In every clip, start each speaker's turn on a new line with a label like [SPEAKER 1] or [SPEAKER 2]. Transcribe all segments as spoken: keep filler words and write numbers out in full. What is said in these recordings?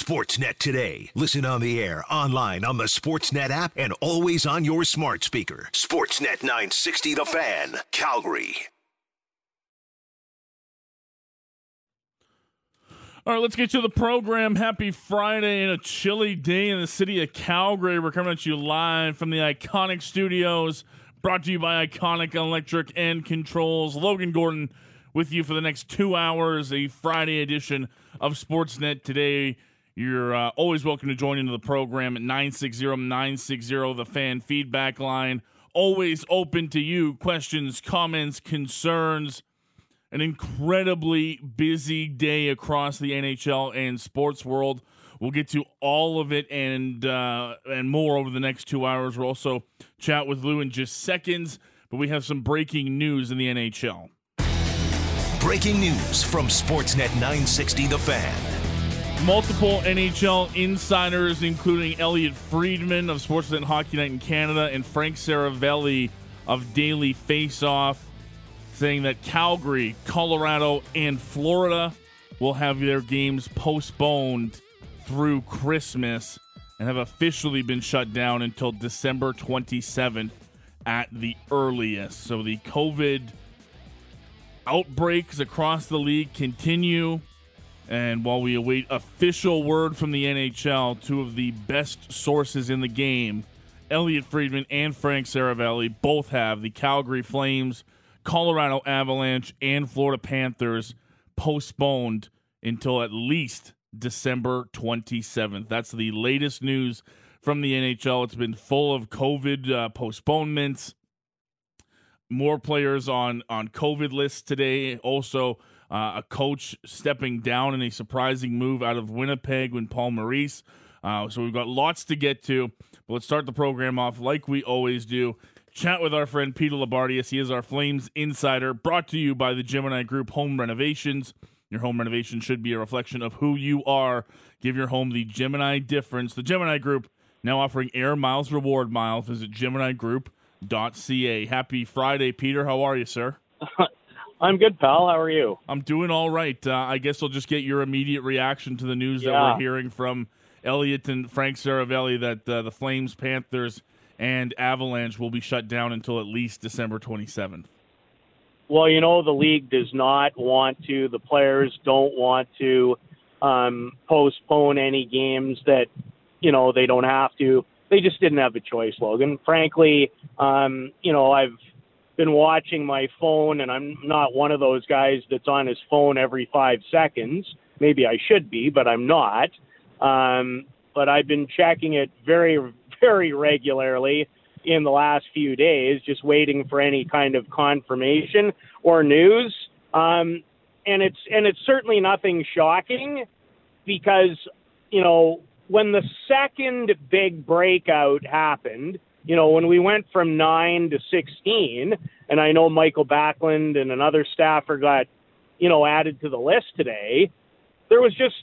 [SPEAKER 1] Sportsnet today. Listen on the air, online, on the Sportsnet app, and always on your smart speaker. Sportsnet nine sixty The Fan, Calgary.
[SPEAKER 2] All right, let's get to the program. Happy Friday and a chilly day in the city of Calgary. We're coming at you live from the Iconic Studios, brought to you by Iconic Electric and Controls. Logan Gordon with you for the next two hours, a Friday edition of Sportsnet Today. You're uh, always welcome to join into the program at nine six zero, nine six zero, the fan feedback line. Always open to you, questions, comments, concerns. An incredibly busy day across the N H L and sports world. We'll get to all of it and uh, and more over the next two hours. We'll also chat with Lou in just seconds, but we have some breaking news in the N H L.
[SPEAKER 1] Breaking news from Sportsnet nine sixty The Fan.
[SPEAKER 2] Multiple N H L insiders, including Elliot Friedman of Sportsnet Hockey Night in Canada and Frank Saravelli of Daily Faceoff, saying that Calgary, Colorado, and Florida will have their games postponed through Christmas and have officially been shut down until December twenty-seventh at the earliest. So the COVID outbreaks across the league continue, and while we await official word from the N H L, two of the best sources in the game, Elliot Friedman and Frank Saravelli, both have the Calgary Flames, Colorado Avalanche, and Florida Panthers postponed until at least December twenty-seventh. That's the latest news from the N H L. It's been full of COVID uh, postponements. More players on, on COVID lists today. Also, uh, a coach stepping down in a surprising move out of Winnipeg when Paul Maurice. Uh, so we've got lots to get to. But let's start the program off like we always do. Chat with our friend Peter Labardius. He is our Flames insider, brought to you by the Gemini Group Home Renovations. Your home renovation should be a reflection of who you are. Give your home the Gemini difference. The Gemini Group now offering Air Miles Reward Miles. Visit gemini group dot c a. Happy Friday, Peter. How are you, sir?
[SPEAKER 3] I'm good, pal. How are you?
[SPEAKER 2] I'm doing all right. Uh, I guess I'll just get your immediate reaction to the news
[SPEAKER 3] yeah.
[SPEAKER 2] that we're hearing from Elliot and Frank Saravelli that uh, the Flames, Panthers, and Avalanche will be shut down until at least December twenty-seventh.
[SPEAKER 3] Well, you know, the league does not want to, the players don't want to um, postpone any games that, you know, they don't have to. They just didn't have a choice, Logan. Frankly, um, you know, I've been watching my phone, and I'm not one of those guys that's on his phone every five seconds. Maybe I should be, but I'm not. Um, but I've been checking it very, very regularly in the last few days, just waiting for any kind of confirmation or news. Um, and it's and it's certainly nothing shocking because, you know, when the second big breakout happened, you know, when we went from nine to sixteen, and I know Michael Backlund and another staffer got, you know, added to the list today, there was just,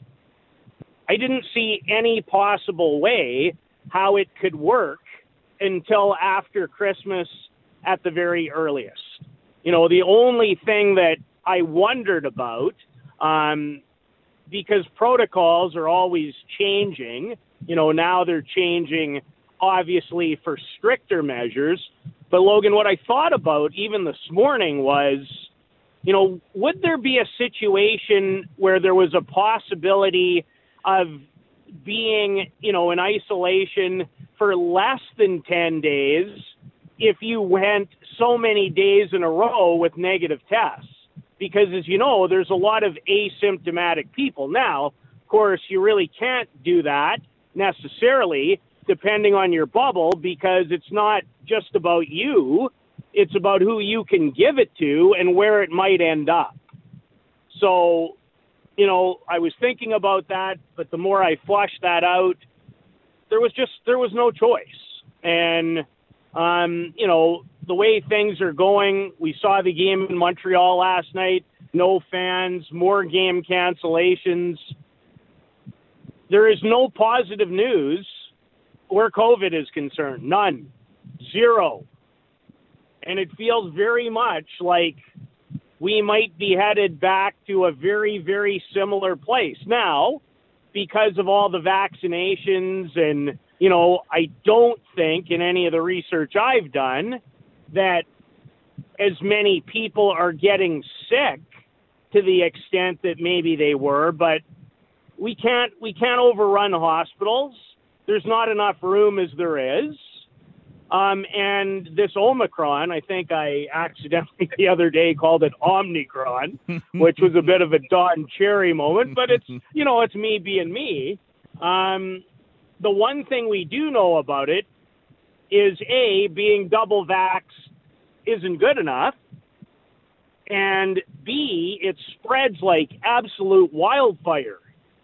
[SPEAKER 3] I didn't see any possible way how it could work until after Christmas at the very earliest. You know, the only thing that I wondered about, um, because protocols are always changing, you know, now they're changing obviously for stricter measures. But Logan, what I thought about even this morning was, you know, would there be a situation where there was a possibility of being, you know, in isolation for less than ten days if you went so many days in a row with negative tests? Because, as you know, there's a lot of asymptomatic people. Now, of course, you really can't do that necessarily depending on your bubble, because it's not just about you. It's about who you can give it to and where it might end up. So, you know, I was thinking about that, but the more I flushed that out, there was just, there was no choice. And, um, you know, the way things are going, we saw the game in Montreal last night, no fans, more game cancellations. There is no positive news where COVID is concerned. None. Zero. And it feels very much like we might be headed back to a very, very similar place. Now, because of all the vaccinations and, you know, I don't think in any of the research I've done that as many people are getting sick to the extent that maybe they were, but we can't we can't overrun hospitals. There's not enough room as there is. Um, and this Omicron, I think I accidentally the other day called it Omnicron, which was a bit of a Don Cherry moment, but it's, you know, it's me being me. Um, the one thing we do know about it is, A, being double vaxxed isn't good enough, and B, it spreads like absolute wildfire.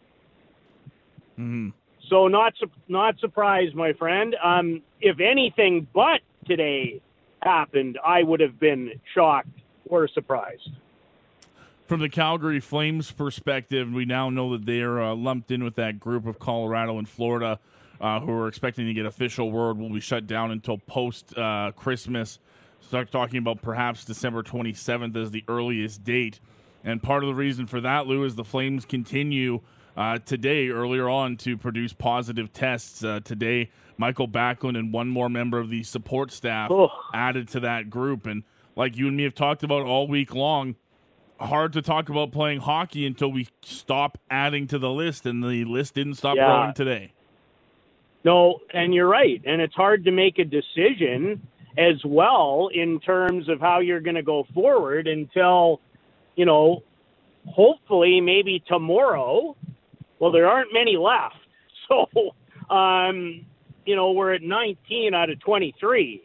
[SPEAKER 2] Mm-hmm.
[SPEAKER 3] So not su- not surprised, my friend. Um, if anything but today happened, I would have been shocked or surprised.
[SPEAKER 2] From the Calgary Flames perspective, we now know that they're uh, lumped in with that group of Colorado and Florida uh, who are expecting to get official word will be shut down until post-Christmas. Uh, Start talking about perhaps December twenty-seventh as the earliest date. And part of the reason for that, Lou, is the Flames continue Uh, today, earlier on, to produce positive tests. Uh, today, Michael Backlund and one more member of the support staff
[SPEAKER 3] oh.
[SPEAKER 2] added to that group. And like you and me have talked about all week long, hard to talk about playing hockey until we stop adding to the list, and the list didn't stop
[SPEAKER 3] yeah.
[SPEAKER 2] growing today.
[SPEAKER 3] No, and you're right. And it's hard to make a decision as well in terms of how you're going to go forward until, you know, hopefully maybe tomorrow. Well, there aren't many left. So, um, you know, we're at nineteen out of twenty-three.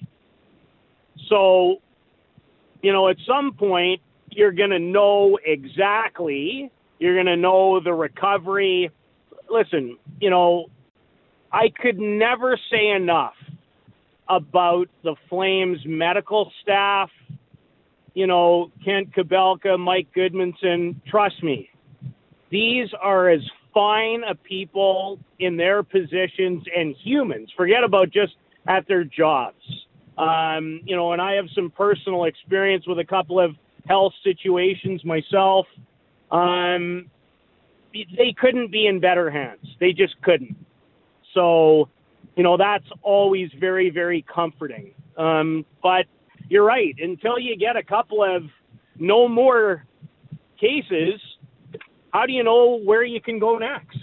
[SPEAKER 3] So, you know, at some point, you're going to know exactly, you're going to know the recovery. Listen, you know, I could never say enough about the Flames medical staff, you know, Kent Kabelka, Mike Goodmanson. Trust me, these are as fine a people in their positions and humans. Forget about just at their jobs. Um, you know, and I have some personal experience with a couple of health situations myself. Um, they couldn't be in better hands. They just couldn't. So, you know, that's always very, very comforting. Um, but you're right. Until you get a couple of no more cases, how do you know where you can go next?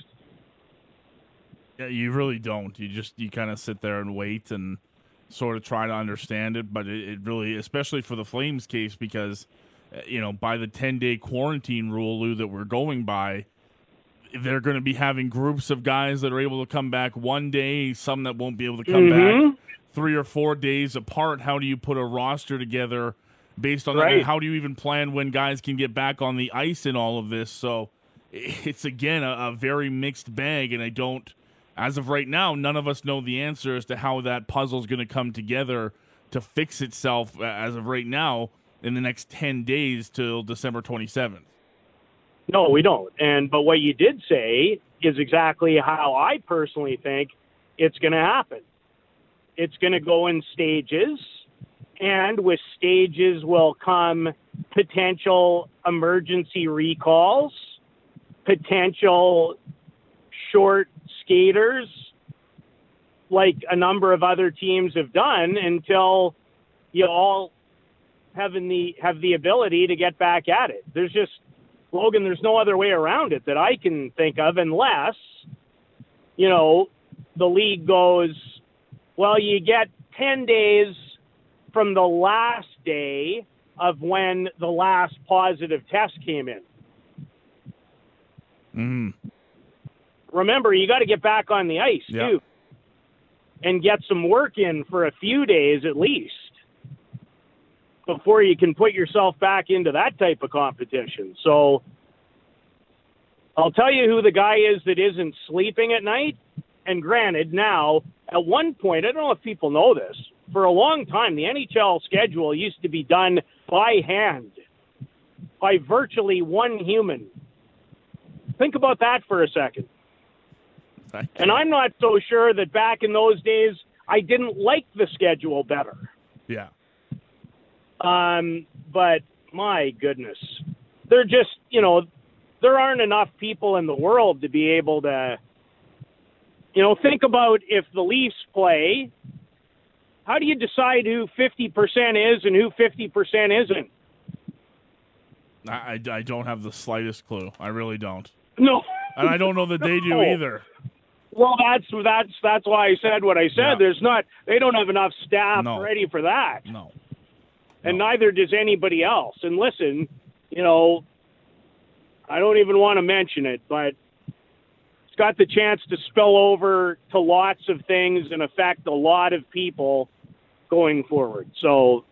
[SPEAKER 2] Yeah, you really don't. You just you kind of sit there and wait and sort of try to understand it. But it, it really, especially for the Flames case, because you know by the ten-day quarantine rule, Lou, that we're going by, they're going to be having groups of guys that are able to come back one day, some that won't be able to come
[SPEAKER 3] mm-hmm.
[SPEAKER 2] back three or four days apart. How do you put a roster together based on
[SPEAKER 3] right.
[SPEAKER 2] that? And how do you even plan when guys can get back on the ice in all of this? So it's, again, a, a very mixed bag, and I don't, as of right now, none of us know the answer as to how that puzzle is going to come together to fix itself as of right now in the next ten days till December twenty-seventh.
[SPEAKER 3] No, we don't. And but what you did say is exactly how I personally think it's going to happen. It's going to go in stages, and with stages will come potential emergency recalls, potential short skaters, like a number of other teams have done, until you all have the have the ability to get back at it. There's just Logan, there's no other way around it that I can think of, unless, you know, the league goes, well, you get ten days from the last day of when the last positive test came in.
[SPEAKER 2] Mm-hmm.
[SPEAKER 3] Remember, you got to get back on the ice,
[SPEAKER 2] yeah.
[SPEAKER 3] too, and get some work in for a few days at least before you can put yourself back into that type of competition. So I'll tell you who the guy is that isn't sleeping at night. And granted, now, at one point, I don't know if people know this, for a long time, the N H L schedule used to be done by hand, by virtually one human. Think about that for a second. And I'm not so sure that back in those days, I didn't like the schedule better.
[SPEAKER 2] Yeah.
[SPEAKER 3] Um, but my goodness, they're just, you know, there aren't enough people in the world to be able to, you know, think about if the Leafs play, how do you decide who fifty percent is and who fifty percent isn't?
[SPEAKER 2] I, I don't have the slightest clue. I really don't.
[SPEAKER 3] No.
[SPEAKER 2] And I don't know that they do either.
[SPEAKER 3] Well, that's that's that's why I said what I said.
[SPEAKER 2] Yeah.
[SPEAKER 3] There's not they don't have enough staff
[SPEAKER 2] No.
[SPEAKER 3] ready for that.
[SPEAKER 2] No.
[SPEAKER 3] And
[SPEAKER 2] No.
[SPEAKER 3] neither does anybody else. And listen, you know, I don't even want to mention it, but it's got the chance to spill over to lots of things and affect a lot of people going forward. So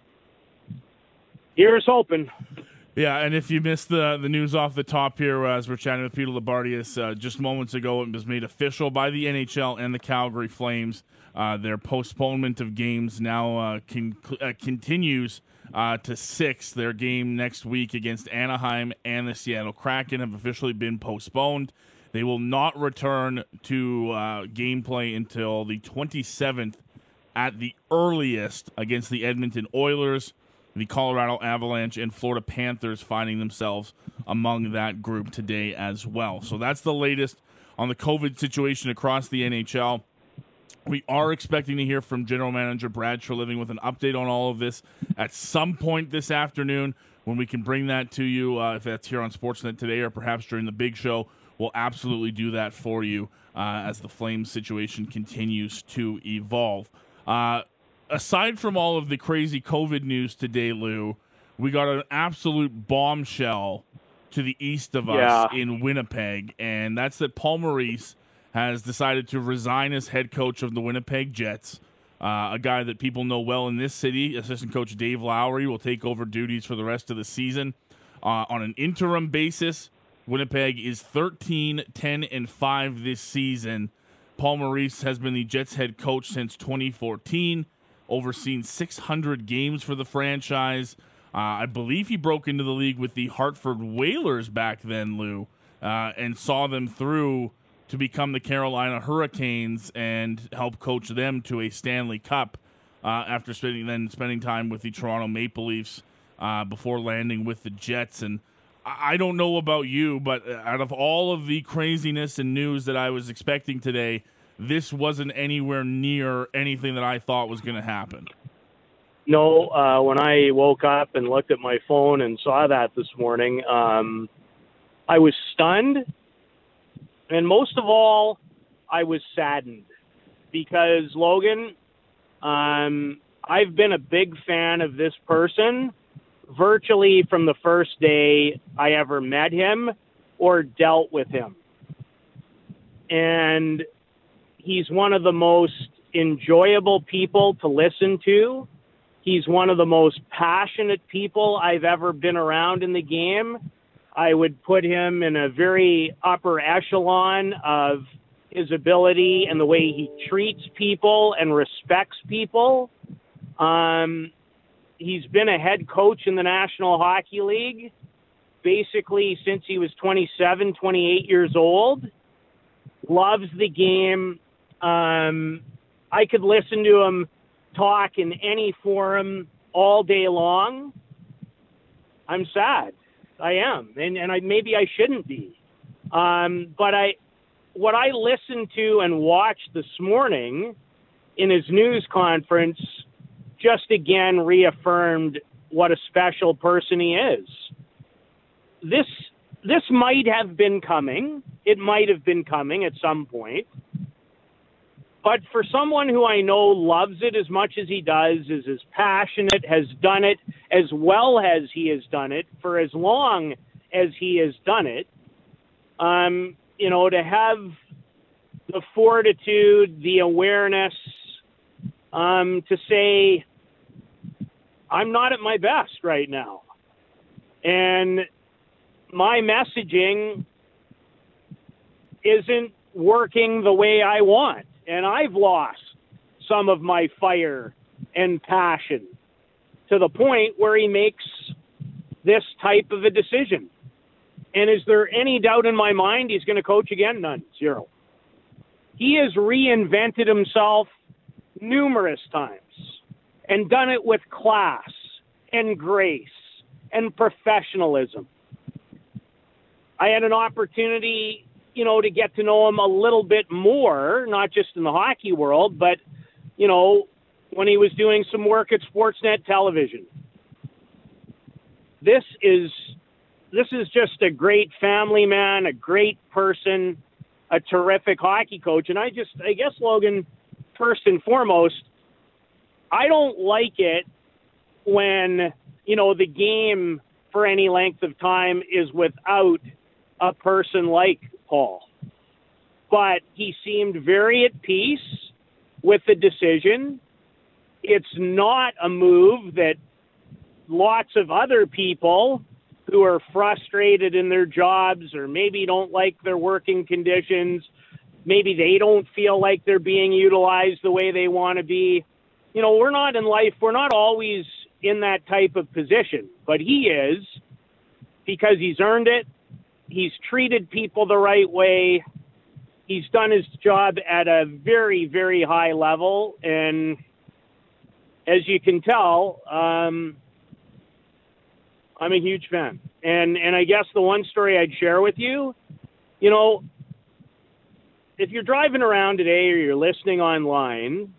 [SPEAKER 3] here's hoping.
[SPEAKER 2] Yeah, and if you missed the the news off the top here uh, as we're chatting with Peter Labardius uh, just moments ago, it was made official by the N H L and the Calgary Flames. Uh, their postponement of games now uh, con- uh, continues uh, to six. Their game next week against Anaheim and the Seattle Kraken have officially been postponed. They will not return to uh, gameplay until the twenty-seventh at the earliest against the Edmonton Oilers, the Colorado Avalanche, and Florida Panthers finding themselves among that group today as well. So that's the latest on the COVID situation across the N H L. We are expecting to hear from General Manager Brad Treliving with an update on all of this at some point this afternoon. When we can bring that to you, uh, if that's here on Sportsnet today or perhaps during the big show, we'll absolutely do that for you uh, as the Flames situation continues to evolve. Uh, aside from all of the crazy COVID news today, Lou, we got an absolute bombshell to the east of
[SPEAKER 3] Yeah.
[SPEAKER 2] us in Winnipeg, and that's that Paul Maurice has decided to resign as head coach of the Winnipeg Jets, uh, a guy that people know well in this city. Assistant coach Dave Lowry will take over duties for the rest of the season. Uh, on an interim basis, Winnipeg is thirteen, ten, and five this season. Paul Maurice has been the Jets head coach since twenty fourteen, overseen six hundred games for the franchise. Uh, I believe he broke into the league with the Hartford Whalers back then, Lou, uh, and saw them through to become the Carolina Hurricanes and help coach them to a Stanley Cup uh, after spending then spending time with the Toronto Maple Leafs uh, before landing with the Jets. And I don't know about you, but out of all of the craziness and news that I was expecting today, this wasn't anywhere near anything that I thought was going to happen.
[SPEAKER 3] No, uh, when I woke up and looked at my phone and saw that this morning, um, I was stunned. And most of all, I was saddened because, Logan, um, I've been a big fan of this person virtually from the first day I ever met him or dealt with him. And he's one of the most enjoyable people to listen to. He's one of the most passionate people I've ever been around in the game. I would put him in a very upper echelon of his ability and the way he treats people and respects people. Um, he's been a head coach in the National Hockey League basically since he was twenty-seven, twenty-eight years old. Loves the game. Um, I could listen to him talk in any forum all day long. I'm sad. I am, and and I maybe I shouldn't be, um, but I what I listened to and watched this morning in his news conference just again reaffirmed what a special person he is. This this might have been coming. It might have been coming at some point. But for someone who I know loves it as much as he does, is as passionate, has done it as well as he has done it, for as long as he has done it, um, you know, to have the fortitude, the awareness um, to say, I'm not at my best right now. And my messaging isn't working the way I want. And I've lost some of my fire and passion to the point where he makes this type of a decision. And is there any doubt in my mind he's going to coach again? None. Zero. He has reinvented himself numerous times and done it with class and grace and professionalism. I had an opportunity, you know, to get to know him a little bit more, not just in the hockey world, but, you know, when he was doing some work at Sportsnet Television. This is this is just a great family man, a great person, a terrific hockey coach. And I just, I guess, Logan, first and foremost, I don't like it when, you know, the game for any length of time is without a person like Paul. But he seemed very at peace with the decision. It's not a move that lots of other people who are frustrated in their jobs or maybe don't like their working conditions, maybe they don't feel like they're being utilized the way they want to be. You know, we're not in life, we're not always in that type of position, but he is, because he's earned it. He's treated people the right way. He's done his job at a very, very high level. And as you can tell, um, I'm a huge fan. And and I guess the one story I'd share with you, you know, if you're driving around today or you're listening online,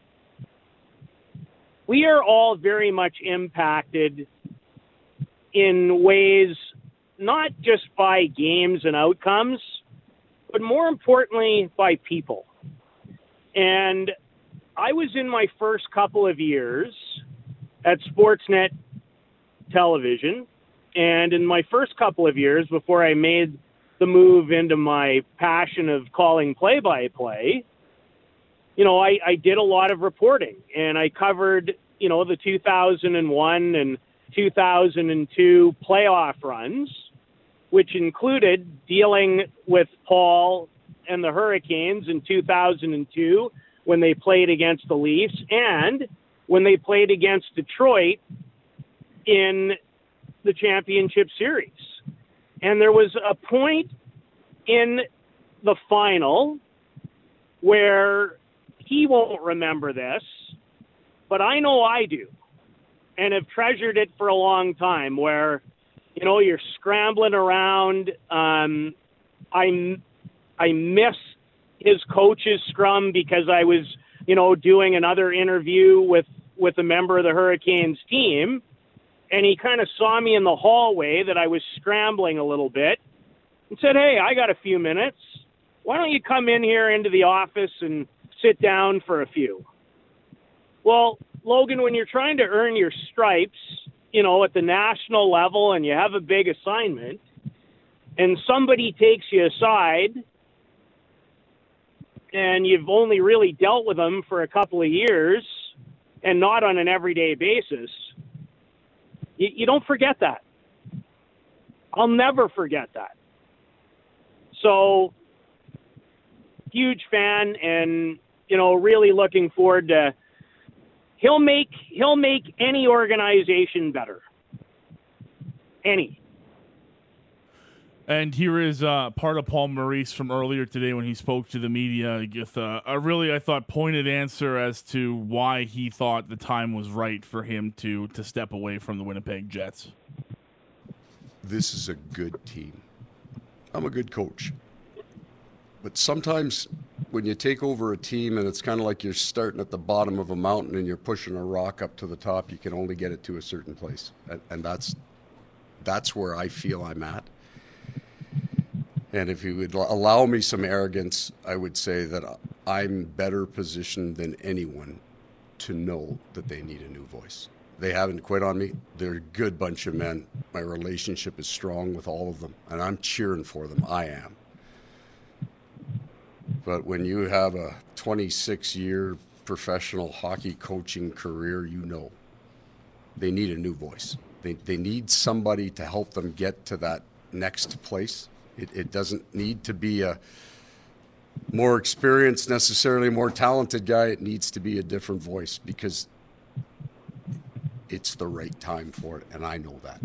[SPEAKER 3] we are all very much impacted in ways not just by games and outcomes, but more importantly by people. And I was in my first couple of years at Sportsnet Television, and in my first couple of years before I made the move into my passion of calling play-by-play, you know, I, I did a lot of reporting, and I covered, you know, the two thousand one and two thousand two playoff runs, which included dealing with Paul and the Hurricanes in two thousand two when they played against the Leafs and when they played against Detroit in the championship series. And there was a point in the final where he won't remember this, but I know I do, and have treasured it for a long time, where, you know, you're scrambling around. Um, I, I miss his coach's scrum because I was, you know, doing another interview with, with a member of the Hurricanes team, and he kind of saw me in the hallway that I was scrambling a little bit and said, "Hey, I got a few minutes. Why don't you come in here into the office and sit down for a few?" Well, Logan, when you're trying to earn your stripes, you know, at the national level and you have a big assignment and somebody takes you aside and you've only really dealt with them for a couple of years and not on an everyday basis, you, you don't forget that. I'll never forget that. So, huge fan, and, you know, really looking forward to, he'll make, he'll make any organization better. Any.
[SPEAKER 2] And here is uh, part of Paul Maurice from earlier today when he spoke to the media with uh, a really, I thought, pointed answer as to why he thought the time was right for him to to step away from the Winnipeg Jets.
[SPEAKER 4] This is a good team. I'm a good coach. But sometimes when you take over a team and it's kind of like you're starting at the bottom of a mountain and you're pushing a rock up to the top, you can only get it to a certain place. And, and that's that's where I feel I'm at. And if you would allow me some arrogance, I would say that I'm better positioned than anyone to know that they need a new voice. They haven't quit on me. They're a good bunch of men. My relationship is strong with all of them, and I'm cheering for them. I am. But when you have a twenty-six year professional hockey coaching career, you know they need a new voice. They they need somebody to help them get to that next place. It, it doesn't need to be a more experienced, necessarily more talented guy. It needs to be a different voice because it's the right time for it, and I know that.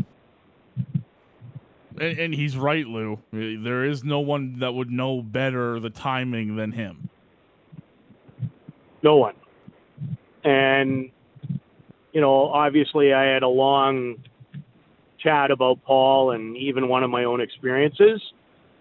[SPEAKER 2] And, and he's right, Lou. There is no one that would know better the timing than him.
[SPEAKER 3] No one. And, you know, obviously I had a long chat about Paul and even one of my own experiences.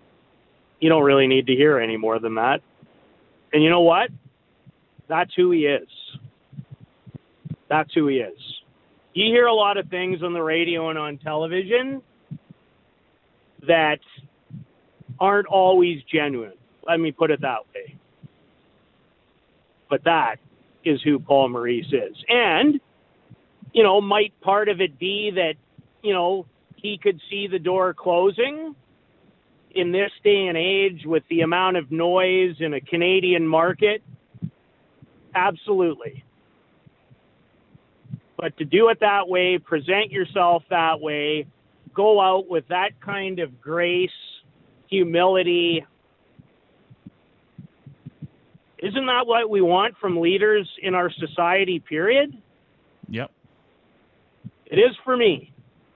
[SPEAKER 3] you don't really need to hear any more than that. And you know what? That's who he is. That's who he is. You hear a lot of things on the radio and on television that aren't always genuine. Let me put it that way. But that is who Paul Maurice is. And, you know, might part of it be that, you know, he could see the door closing in this day and age with the amount of noise in a Canadian market? Absolutely. But to do it that way, present yourself that way, go out with that kind of grace, humility, isn't that what we want from leaders in our society, period?
[SPEAKER 2] Yep.
[SPEAKER 3] It is for me.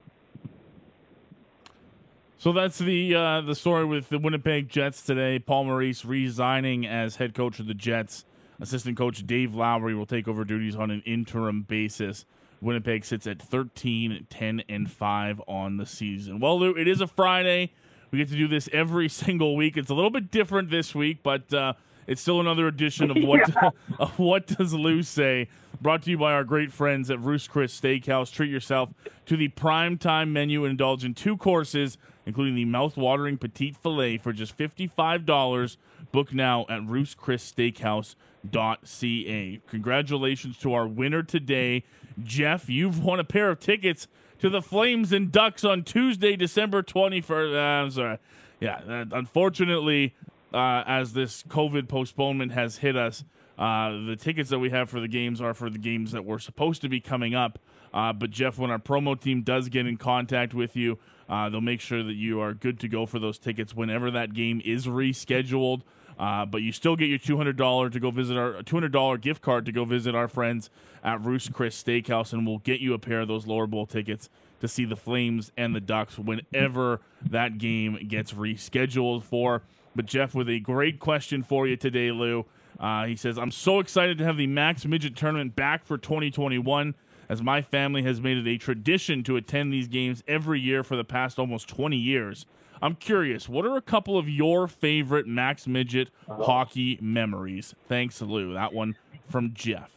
[SPEAKER 2] So that's the uh, the story with the Winnipeg Jets today. Paul Maurice resigning as head coach of the Jets. Assistant coach Dave Lowry will take over duties on an interim basis. Winnipeg sits at thirteen, ten, and five on the season. Well, Lou, it is a Friday. We get to do this every single week. It's a little bit different this week, but uh, it's still another edition of what
[SPEAKER 3] yeah.
[SPEAKER 2] of What Does Lou Say? Brought to you by our great friends at Roost Chris Steakhouse. Treat yourself to the primetime menu and indulge in two courses, including the mouth-watering petite filet for just fifty-five dollars. Book now at roost chris steakhouse dot c a. Congratulations to our winner today, Jeff. You've won a pair of tickets to the Flames and Ducks on Tuesday, December twenty-first. Uh, I'm sorry. Yeah, uh, unfortunately, uh, as this COVID postponement has hit us, uh, the tickets that we have for the games are for the games that were supposed to be coming up. Uh, but, Jeff, when our promo team does get in contact with you, uh, they'll make sure that you are good to go for those tickets whenever that game is rescheduled. Uh, but you still get your two hundred dollars to go visit our two hundred dollars gift card to go visit our friends at Roost Chris Steakhouse, and we'll get you a pair of those lower bowl tickets to see the Flames and the Ducks whenever that game gets rescheduled for. But Jeff, with a great question for you today, Lou. Uh, he says, I'm so excited to have the Max Midget Tournament back for twenty twenty-one, as my family has made it a tradition to attend these games every year for the past almost twenty years. I'm curious, what are a couple of your favorite Max Midget uh-huh. hockey memories? Thanks, Lou. That one from Jeff.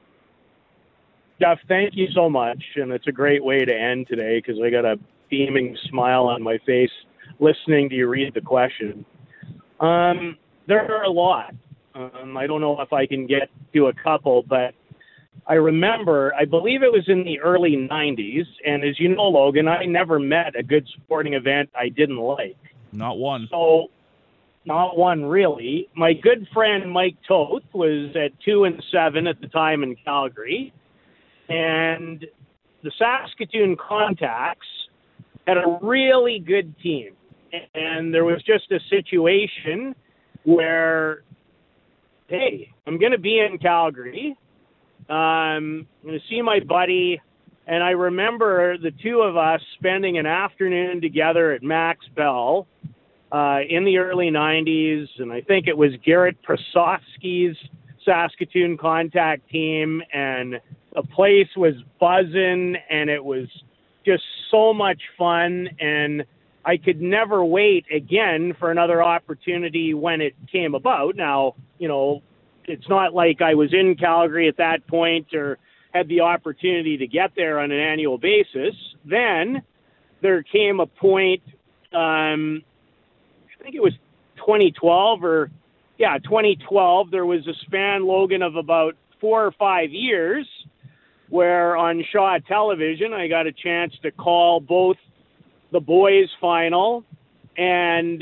[SPEAKER 3] Jeff, thank you so much. And it's a great way to end today because I got a beaming smile on my face listening to you read the question. Um, there are a lot. Um, I don't know if I can get to a couple, but I remember, I believe it was in the early nineties, and as you know, Logan, I never met a good sporting event I didn't like.
[SPEAKER 2] Not one.
[SPEAKER 3] So, not one, really. My good friend Mike Toth was at two and seven at the time in Calgary, and the Saskatoon Contacts had a really good team. And there was just a situation where, hey, I'm going to be in Calgary. Um, I'm going to see my buddy, and I remember the two of us spending an afternoon together at Max Bell uh, in the early nineties, and I think it was Garrett Prasovsky's Saskatoon Contact team, and the place was buzzing, and it was just so much fun, and I could never wait again for another opportunity when it came about. Now, you know, it's not like I was in Calgary at that point or had the opportunity to get there on an annual basis. Then there came a point, um, I think it was twenty twelve or, yeah, twenty twelve. There was a span, Logan, of about four or five years where on Shaw Television I got a chance to call both the boys' final and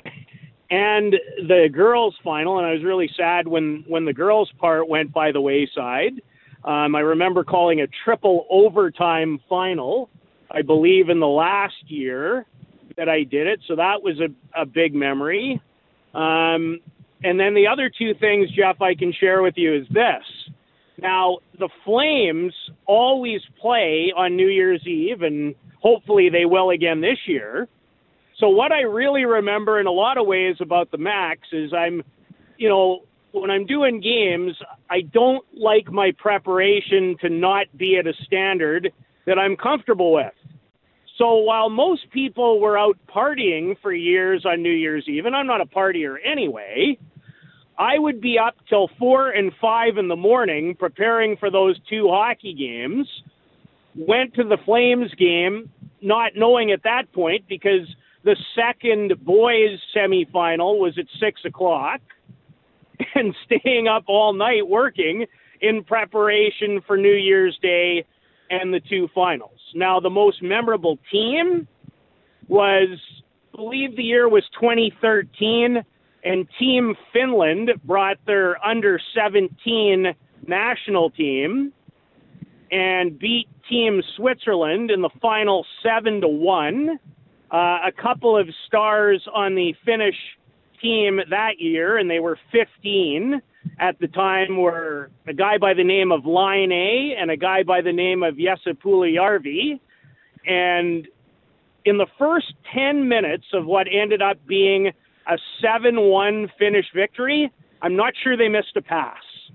[SPEAKER 3] and the girls' final, and I was really sad when, when the girls' part went by the wayside. Um, I remember calling a triple overtime final, I believe, in the last year that I did it, so that was a, a big memory. Um, and then the other two things, Jeff, I can share with you is this. Now, the Flames always play on New Year's Eve, and hopefully they will again this year. So what I really remember in a lot of ways about the Max is I'm, you know, when I'm doing games, I don't like my preparation to not be at a standard that I'm comfortable with. So while most people were out partying for years on New Year's Eve, and I'm not a partier anyway, I would be up till four and five in the morning preparing for those two hockey games. Went to the Flames game, not knowing at that point because the second boys semifinal was at six o'clock, and staying up all night working in preparation for New Year's Day and the two finals. Now, the most memorable team was, I believe the year was twenty thirteen, and Team Finland brought their under seventeen national team and beat Team Switzerland in the final seven to one. Uh, a couple of stars on the Finnish team that year, and they were fifteen at the time, were a guy by the name of Line A and a guy by the name of Jesse Puljujärvi. And in the first ten minutes of what ended up being a seven one Finnish victory, I'm not sure they missed a pass.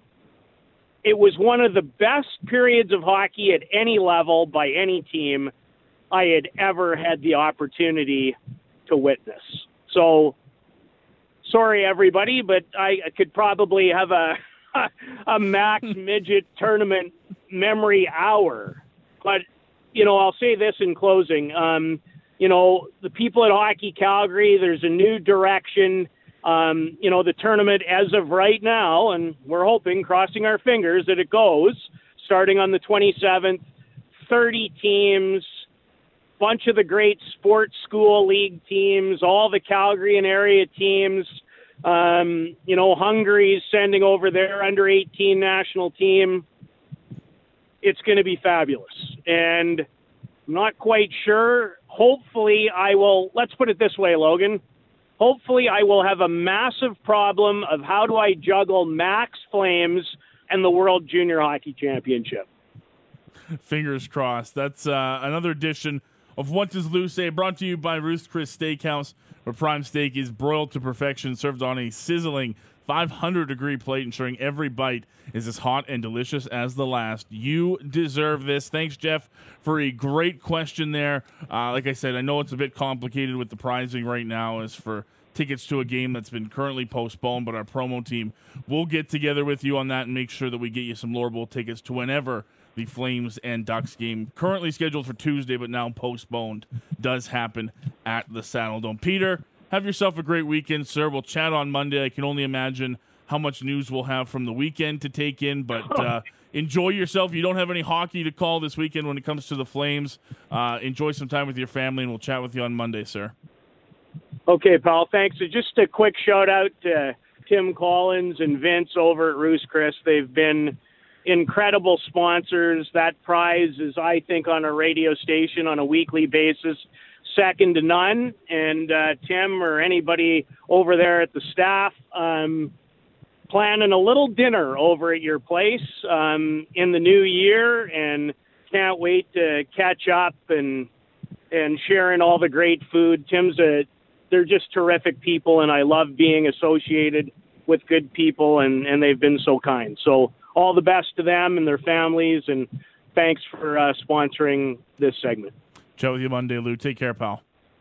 [SPEAKER 3] It was one of the best periods of hockey at any level by any team I had ever had the opportunity to witness. So, sorry everybody, but I could probably have a a max midget tournament memory hour. But, you know, I'll say this in closing. Um, you know, the people at Hockey Calgary, there's a new direction. Um, you know, the tournament as of right now, and we're hoping, crossing our fingers, that it goes, starting on the twenty-seventh, thirty teams, bunch of the great sports school league teams, all the Calgary and area teams. Um, you know, Hungary's sending over their under eighteen national team. It's going to be fabulous. And I'm not quite sure. Hopefully I will, let's put it this way, Logan. Hopefully I will have a massive problem of how do I juggle Max Flames and the World Junior Hockey Championship.
[SPEAKER 2] Fingers crossed. That's uh, another edition of What Does Lou Say, brought to you by Ruth's Chris Steakhouse, where prime steak is broiled to perfection, served on a sizzling five hundred degree plate, ensuring every bite is as hot and delicious as the last. You deserve this. Thanks, Jeff, for a great question there. Uh, like I said, I know it's a bit complicated with the pricing right now as for tickets to a game that's been currently postponed, but our promo team will get together with you on that and make sure that we get you some Lord Bowl tickets to whenever the Flames and Ducks game, currently scheduled for Tuesday but now postponed, does happen at the Saddle Dome. Peter, have yourself a great weekend, sir. We'll chat on Monday. I can only imagine how much news we'll have from the weekend to take in, but uh, enjoy yourself. You don't have any hockey to call this weekend when it comes to the Flames. Uh, enjoy some time with your family, and we'll chat with you on Monday, sir.
[SPEAKER 3] Okay, pal. Thanks. So just a quick shout-out to Tim Collins and Vince over at Ruth's Chris. They've been incredible sponsors. That prize is, I think, on a radio station on a weekly basis, second to none. And uh, Tim or anybody over there at the staff, um, planning a little dinner over at your place um, in the new year, and can't wait to catch up and and sharing all the great food. Tim's a, they're just terrific people, and I love being associated with good people, and, and they've been so kind. So all the best to them and their families, and thanks for uh, sponsoring this segment.
[SPEAKER 2] Chat with you Monday, Lou. Take care, pal.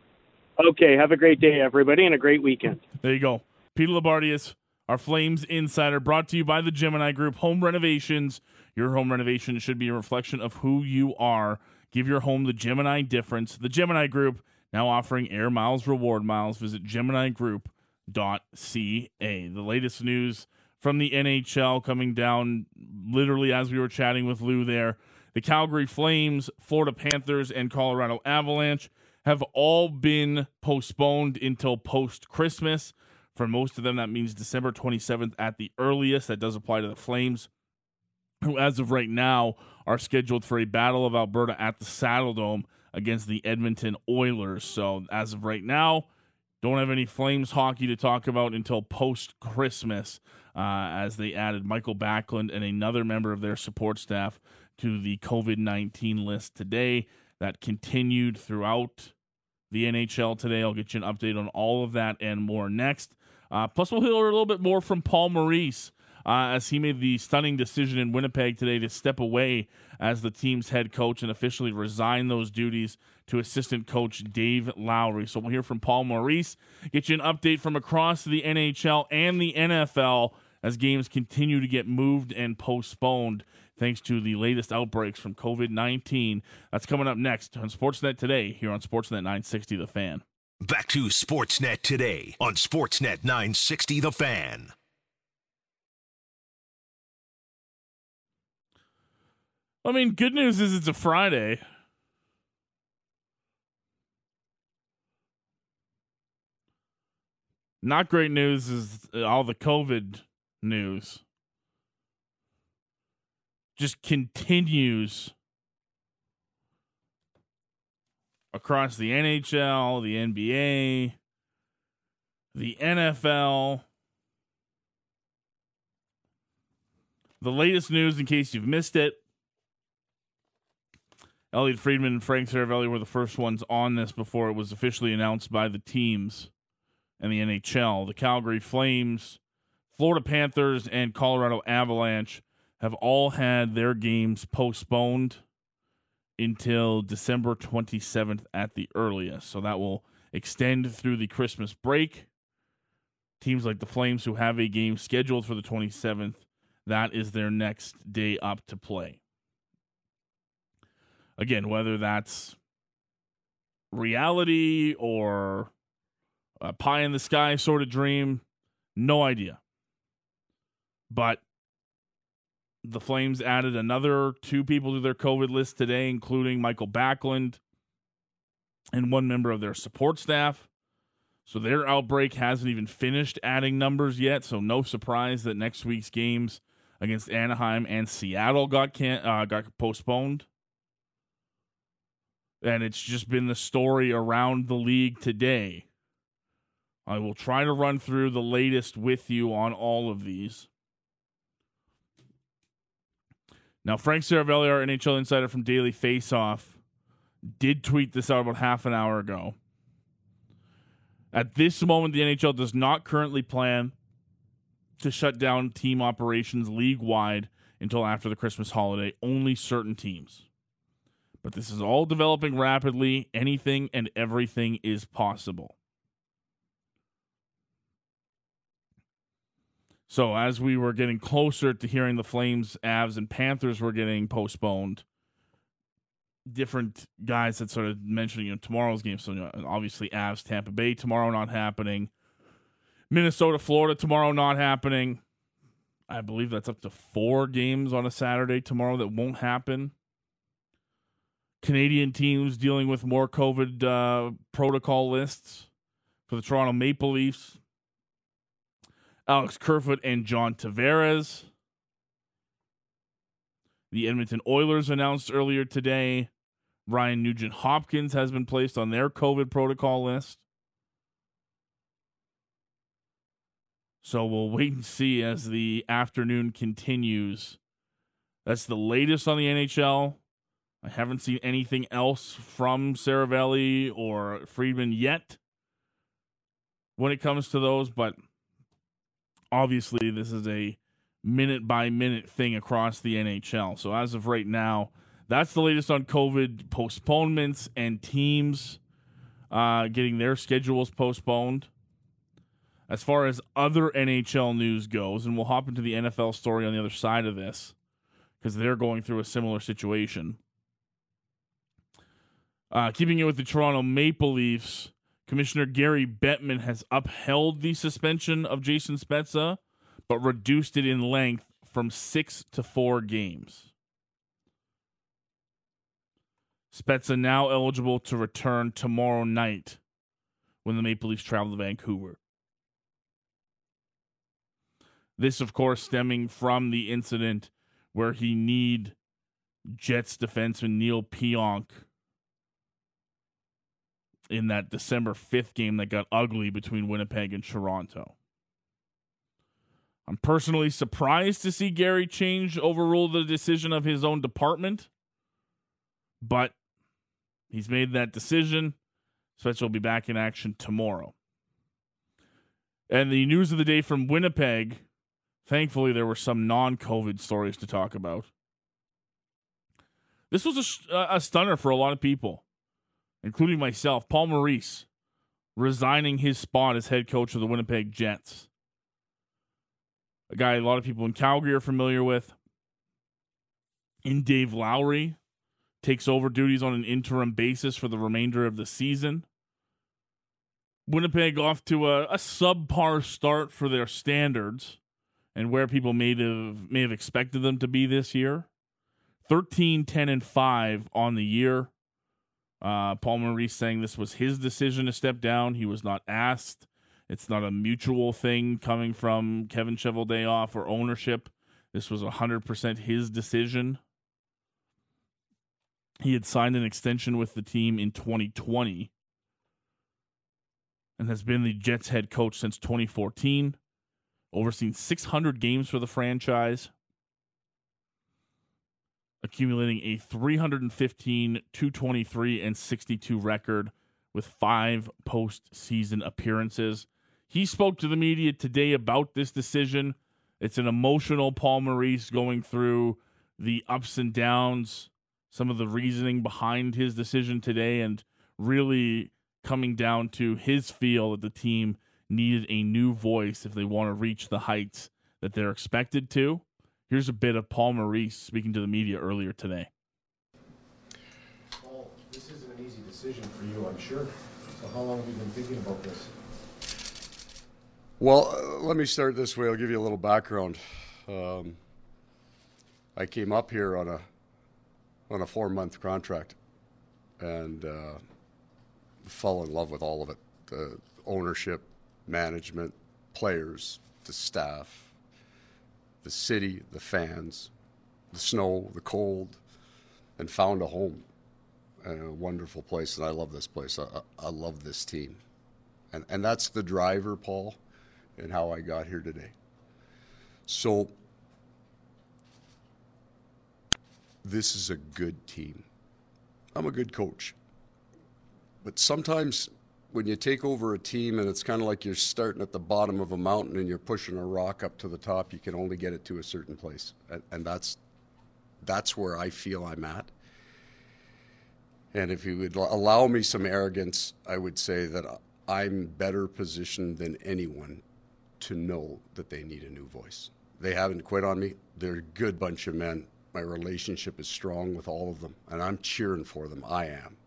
[SPEAKER 3] Okay, have a great day, everybody, and a great weekend.
[SPEAKER 2] There you go. Peter Labardius, our Flames insider, brought to you by the Gemini Group. Home renovations. Your home renovation should be a reflection of who you are. Give your home the Gemini difference. The Gemini Group, now offering Air Miles reward miles. Visit gemini group dot c a. The latest news from the N H L coming down literally as we were chatting with Lou there. The Calgary Flames, Florida Panthers, and Colorado Avalanche have all been postponed until post-Christmas. For most of them, that means December twenty-seventh at the earliest. That does apply to the Flames, who as of right now are scheduled for a Battle of Alberta at the Saddle Dome against the Edmonton Oilers. So as of right now, don't have any Flames hockey to talk about until post-Christmas, uh, as they added Michael Backlund and another member of their support staff to the covid nineteen list today. That continued throughout the N H L today. I'll get you an update on all of that and more next. Uh, plus, we'll hear a little bit more from Paul Maurice uh, as he made the stunning decision in Winnipeg today to step away as the team's head coach and officially resign those duties to assistant coach Dave Lowry. So we'll hear from Paul Maurice, get you an update from across the N H L and the N F L as games continue to get moved and postponed thanks to the latest outbreaks from covid nineteen. That's coming up next on Sportsnet Today here on Sportsnet nine sixty The Fan.
[SPEAKER 1] Back to Sportsnet Today on Sportsnet nine sixty The Fan.
[SPEAKER 2] I mean, good news is it's a Friday. Not great news is all the COVID news just continues across the N H L, the N B A, the N F L. The latest news, in case you've missed it, Elliot Friedman and Frank Seravalli were the first ones on this before it was officially announced by the teams and the N H L. The Calgary Flames, Florida Panthers, and Colorado Avalanche have all had their games postponed until December twenty-seventh at the earliest. So that will extend through the Christmas break. Teams like the Flames, who have a game scheduled for the twenty-seventh, that is their next day up to play. Again, whether that's reality or a pie in the sky sort of dream, no idea. But the Flames added another two people to their COVID list today, including Michael Backlund and one member of their support staff. So their outbreak hasn't even finished adding numbers yet, so no surprise that next week's games against Anaheim and Seattle got can- uh, got postponed. And it's just been the story around the league today. I will try to run through the latest with you on all of these. Now, Frank Seravalli, our N H L insider from Daily Faceoff, did tweet this out about half an hour ago. At this moment, the N H L does not currently plan to shut down team operations league-wide until after the Christmas holiday. Only certain teams. But this is all developing rapidly. Anything and everything is possible. So as we were getting closer to hearing the Flames, Avs, and Panthers were getting postponed, different guys that sort of mentioned, you know, tomorrow's game. So you know, obviously Avs, Tampa Bay tomorrow not happening. Minnesota, Florida tomorrow not happening. I believe that's up to four games on a Saturday tomorrow that won't happen. Canadian teams dealing with more COVID uh, protocol lists. For the Toronto Maple Leafs, Alex Kerfoot and John Tavares. The Edmonton Oilers announced earlier today Ryan Nugent-Hopkins has been placed on their COVID protocol list. So we'll wait and see as the afternoon continues. That's the latest on the N H L. I haven't seen anything else from Seravalli or Friedman yet when it comes to those, but obviously this is a minute-by-minute thing across the N H L. So as of right now, that's the latest on COVID postponements and teams uh, getting their schedules postponed. As far as other N H L news goes, and we'll hop into the N F L story on the other side of this because they're going through a similar situation. Uh, keeping it with the Toronto Maple Leafs, Commissioner Gary Bettman has upheld the suspension of Jason Spezza, but reduced it in length from six to four games. Spezza now eligible to return tomorrow night when the Maple Leafs travel to Vancouver. This, of course, stemming from the incident where he kneed Jets defenseman Neil Pionk in that December fifth game that got ugly between Winnipeg and Toronto. I'm personally surprised to see Gary change, overrule the decision of his own department, but he's made that decision. Spezza will be back in action tomorrow. And the news of the day from Winnipeg, Thankfully, there were some non-COVID stories to talk about. This was a, a stunner for a lot of people, including myself. Paul Maurice resigning his spot as head coach of the Winnipeg Jets. A guy a lot of people in Calgary are familiar with. And Dave Lowry takes over duties on an interim basis for the remainder of the season. Winnipeg off to a, a subpar start for their standards and where people may have, may have expected them to be this year. thirteen, ten, and five on the year. Uh, Paul Maurice saying this was his decision to step down. He was not asked. It's not a mutual thing coming from Kevin Cheveldayoff or ownership. This was one hundred percent his decision. He had signed an extension with the team in twenty twenty and has been the Jets head coach since twenty fourteen, overseen six hundred games for the franchise, accumulating a three fifteen, two twenty-three, and sixty-two record with five postseason appearances. He spoke to the media today about this decision. It's an emotional Paul Maurice going through the ups and downs, some of the reasoning behind his decision today, and really coming down to his feel that the team needed a new voice if they want to reach the heights that they're expected to. Here's a bit of Paul Maurice speaking to the media earlier today.
[SPEAKER 5] Paul, this isn't an easy decision for you, I'm sure. So how long have you been thinking about this?
[SPEAKER 4] Well, uh, let me start this way. I'll give you a little background. Um, I came up here on a on a four-month contract and uh, fell in love with all of it. The ownership, management, players, the staff, the city, the fans, the snow, the cold, and found a home and a wonderful place. And I love this place. I, I love this team. And, and that's the driver, Paul, and how I got here today. So this is a good team. I'm a good coach. But sometimes when you take over a team and it's kind of like you're starting at the bottom of a mountain and you're pushing a rock up to the top, you can only get it to a certain place. And, and that's that's where I feel I'm at. And if you would allow me some arrogance, I would say that I'm better positioned than anyone to know that they need a new voice. They haven't quit on me. They're a good bunch of men. My relationship is strong with all of them, and I'm cheering for them. I am.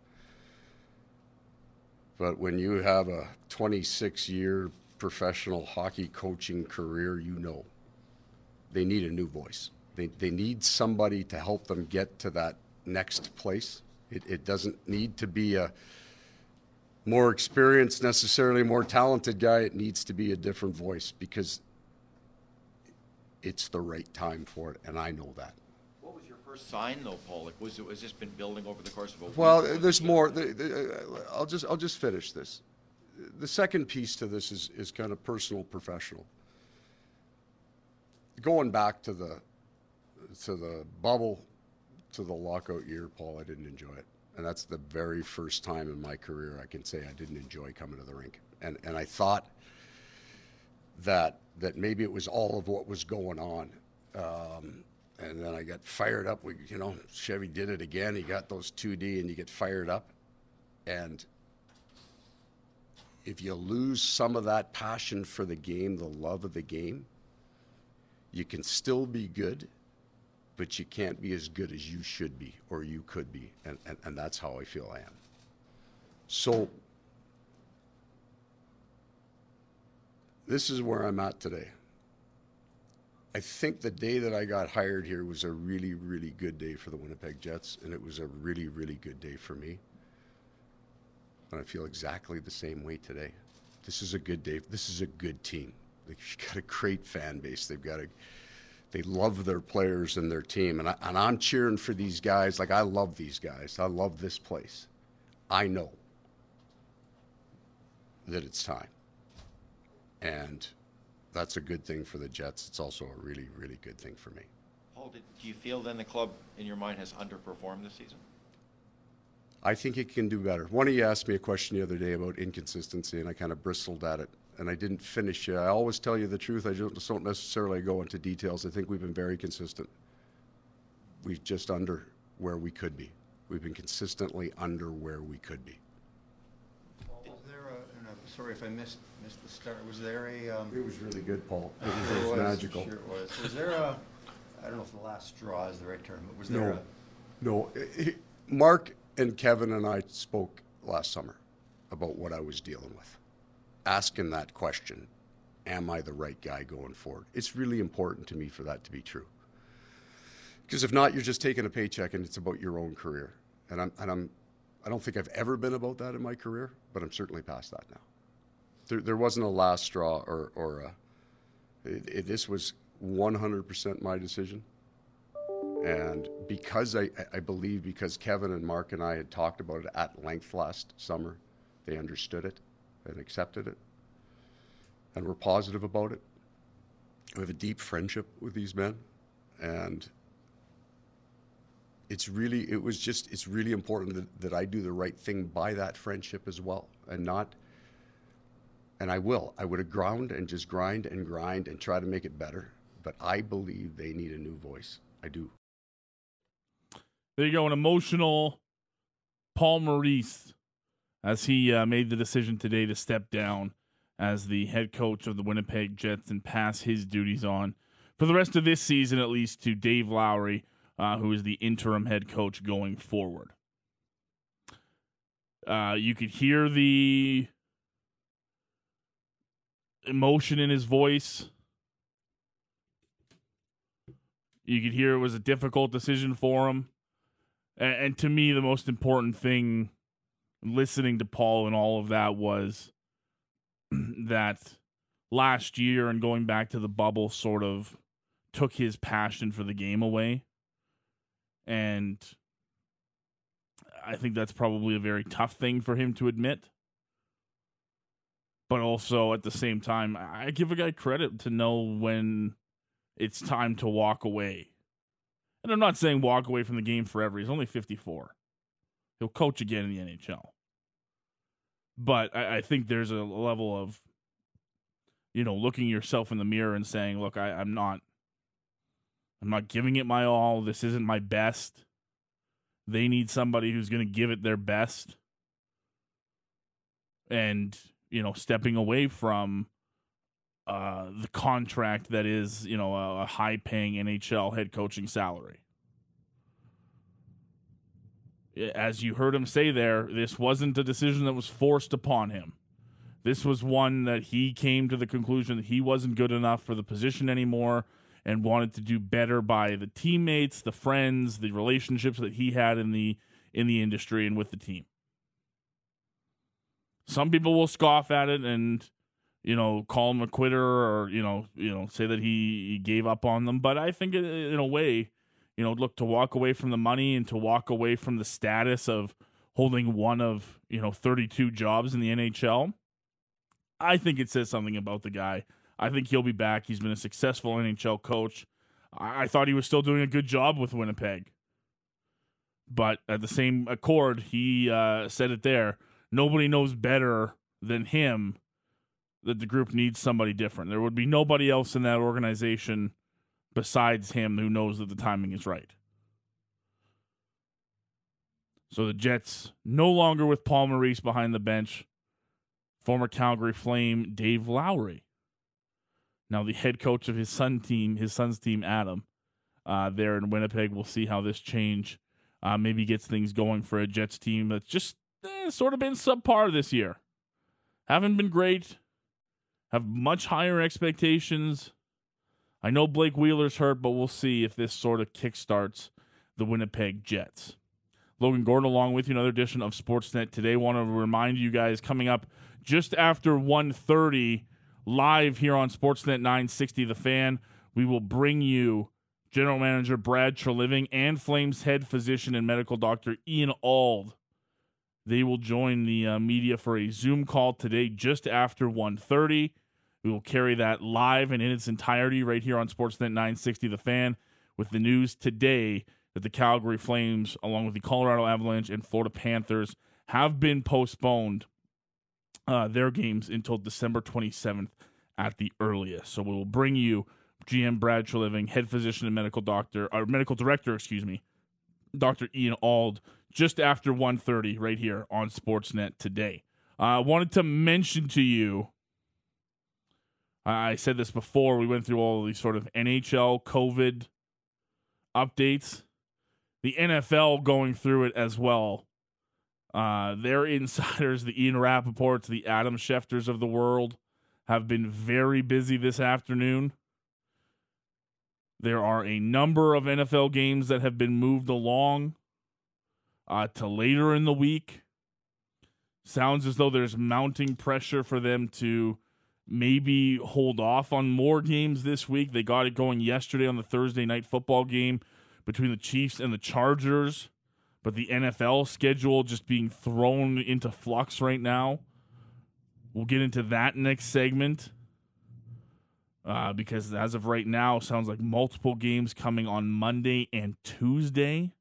[SPEAKER 4] But when you have a twenty-six year professional hockey coaching career, you know they need a new voice. They they need somebody to help them get to that next place. It, it doesn't need to be a more experienced, necessarily more talented guy. It needs to be a different voice because it's the right time for it, and I know that.
[SPEAKER 6] What was your first sign, though, Paul? Like, was it was this been building over the course of a week?
[SPEAKER 4] Well, there's more. The, the, I'll just I'll just finish this. The second piece to this is is kind of personal, professional. Going back to the to the bubble, to the lockout year, Paul, I didn't enjoy it. And that's the very first time in my career I can say I didn't enjoy coming to the rink. And and I thought that that maybe it was all of what was going on. Um, and then I got fired up. We, you know, Chevy did it again. He got those two D and you get fired up. And if you lose some of that passion for the game, the love of the game, you can still be good, but you can't be as good as you should be or you could be. And, and, and that's how I feel I am. So this is where I'm at today. I think the day that I got hired here was a really, really good day for the Winnipeg Jets, and it was a really, really good day for me. And I feel exactly the same way today. This is a good day. This is a good team. They've got a great fan base. They've got a They love their players and their team. And, I, and I'm cheering for these guys. Like, I love these guys. I love this place. I know that it's time. And that's a good thing for the Jets. It's also a really, really good thing for me.
[SPEAKER 6] Paul, did, do you feel then the club, in your mind, has underperformed this season?
[SPEAKER 4] I think it can do better. One of you asked me a question the other day about inconsistency, and I kind of bristled at it. and I didn't finish it. I always tell you the truth. I just don't necessarily go into details. I think we've been very consistent. We're just under where we could be. We've been consistently under where we could be.
[SPEAKER 7] Was there a, and I'm sorry if I missed missed the start, was there a... Um,
[SPEAKER 4] it was really good, Paul. It was,
[SPEAKER 7] sure
[SPEAKER 4] it was,
[SPEAKER 7] was
[SPEAKER 4] magical.
[SPEAKER 7] Sure it was. Was there a, I don't know if the last straw is the right term, but was there
[SPEAKER 4] no.
[SPEAKER 7] a...
[SPEAKER 4] No. He, Mark and Kevin and I spoke last summer about what I was dealing with. Asking that question, am I the right guy going forward? It's really important to me for that to be true. Because if not, you're just taking a paycheck and it's about your own career. And I'm, and I'm, I don't think I've ever been about that in my career, but I'm certainly past that now. There, there wasn't a last straw or, or a, it, it, this was one hundred percent my decision. And because I, I believe because Kevin and Mark and I had talked about it at length last summer, they understood it and accepted it and were positive about it. We have a deep friendship with these men, and it's really, it was just, it's really important that, that I do the right thing by that friendship as well, and not, and I will, I would have ground and just grind and grind and try to make it better, but I believe they need a new voice. I do.
[SPEAKER 2] There you go, an emotional Paul Maurice as he uh, made the decision today to step down as the head coach of the Winnipeg Jets and pass his duties on for the rest of this season, at least, to Dave Lowry, uh, who is the interim head coach going forward. Uh, you could hear the emotion in his voice. You could hear it was a difficult decision for him. And, and to me, the most important thing listening to Paul and all of that was that last year and going back to the bubble sort of took his passion for the game away. And I think that's probably a very tough thing for him to admit. But also at the same time, I give a guy credit to know when it's time to walk away. And I'm not saying walk away from the game forever. He's only fifty-four. He'll coach again in the N H L. But I, I think there's a level of, you know, looking yourself in the mirror and saying, look, I, I'm not I'm not giving it my all. This isn't my best. They need somebody who's going to give it their best. And, you know, stepping away from uh, the contract that is, you know, a, a high-paying N H L head coaching salary. As you heard him say there, this wasn't a decision that was forced upon him. This was one that he came to the conclusion that he wasn't good enough for the position anymore and wanted to do better by the teammates, the friends, the relationships that he had in the in the industry and with the team. Some people will scoff at it and, you know, call him a quitter or, you know, you know, say that he, he gave up on them. But I think in a way, you know, look, to walk away from the money and to walk away from the status of holding one of, you know, thirty-two jobs in the N H L, I think it says something about the guy. I think he'll be back. He's been a successful N H L coach. I, I thought he was still doing a good job with Winnipeg. But at the same accord, he uh, said it there. Nobody knows better than him that the group needs somebody different. There would be nobody else in that organization besides him who knows that the timing is right. So the Jets no longer with Paul Maurice behind the bench. Former Calgary Flame Dave Lowry, now the head coach of his son team, his son's team, Adam, uh, there in Winnipeg. We'll see how this change uh, maybe gets things going for a Jets team that's just eh, sort of been subpar this year. Haven't been great. Have much higher expectations. I know Blake Wheeler's hurt, but we'll see if this sort of kickstarts the Winnipeg Jets. Logan Gordon along with you, another edition of Sportsnet today. Want to remind you guys, coming up just after one thirty, live here on Sportsnet nine sixty The Fan, we will bring you General Manager Brad Treliving and Flames head physician and medical doctor Ian Auld. They will join the uh, media for a Zoom call today just after one thirty. We will carry that live and in its entirety right here on Sportsnet nine sixty The Fan with the news today that the Calgary Flames, along with the Colorado Avalanche and Florida Panthers, have been postponed uh, their games until December twenty-seventh at the earliest. So we will bring you G M Brad Treliving, head physician and medical doctor, or medical director, excuse me, Doctor Ian Auld, just after one thirty right here on Sportsnet today. I uh, wanted to mention to you, I said this before, we went through all of these sort of N H L COVID updates. The N F L going through it as well. Uh, their insiders, the Ian Rappaports, the Adam Schefters of the world, have been very busy this afternoon. There are a number of N F L games that have been moved along uh, to later in the week. Sounds as though there's mounting pressure for them to maybe hold off on more games this week. They got it going yesterday on the Thursday night football game between the Chiefs and the Chargers, but the N F L schedule just being thrown into flux right now. We'll get into that next segment uh, because as of right now, sounds like multiple games coming on Monday and Tuesday.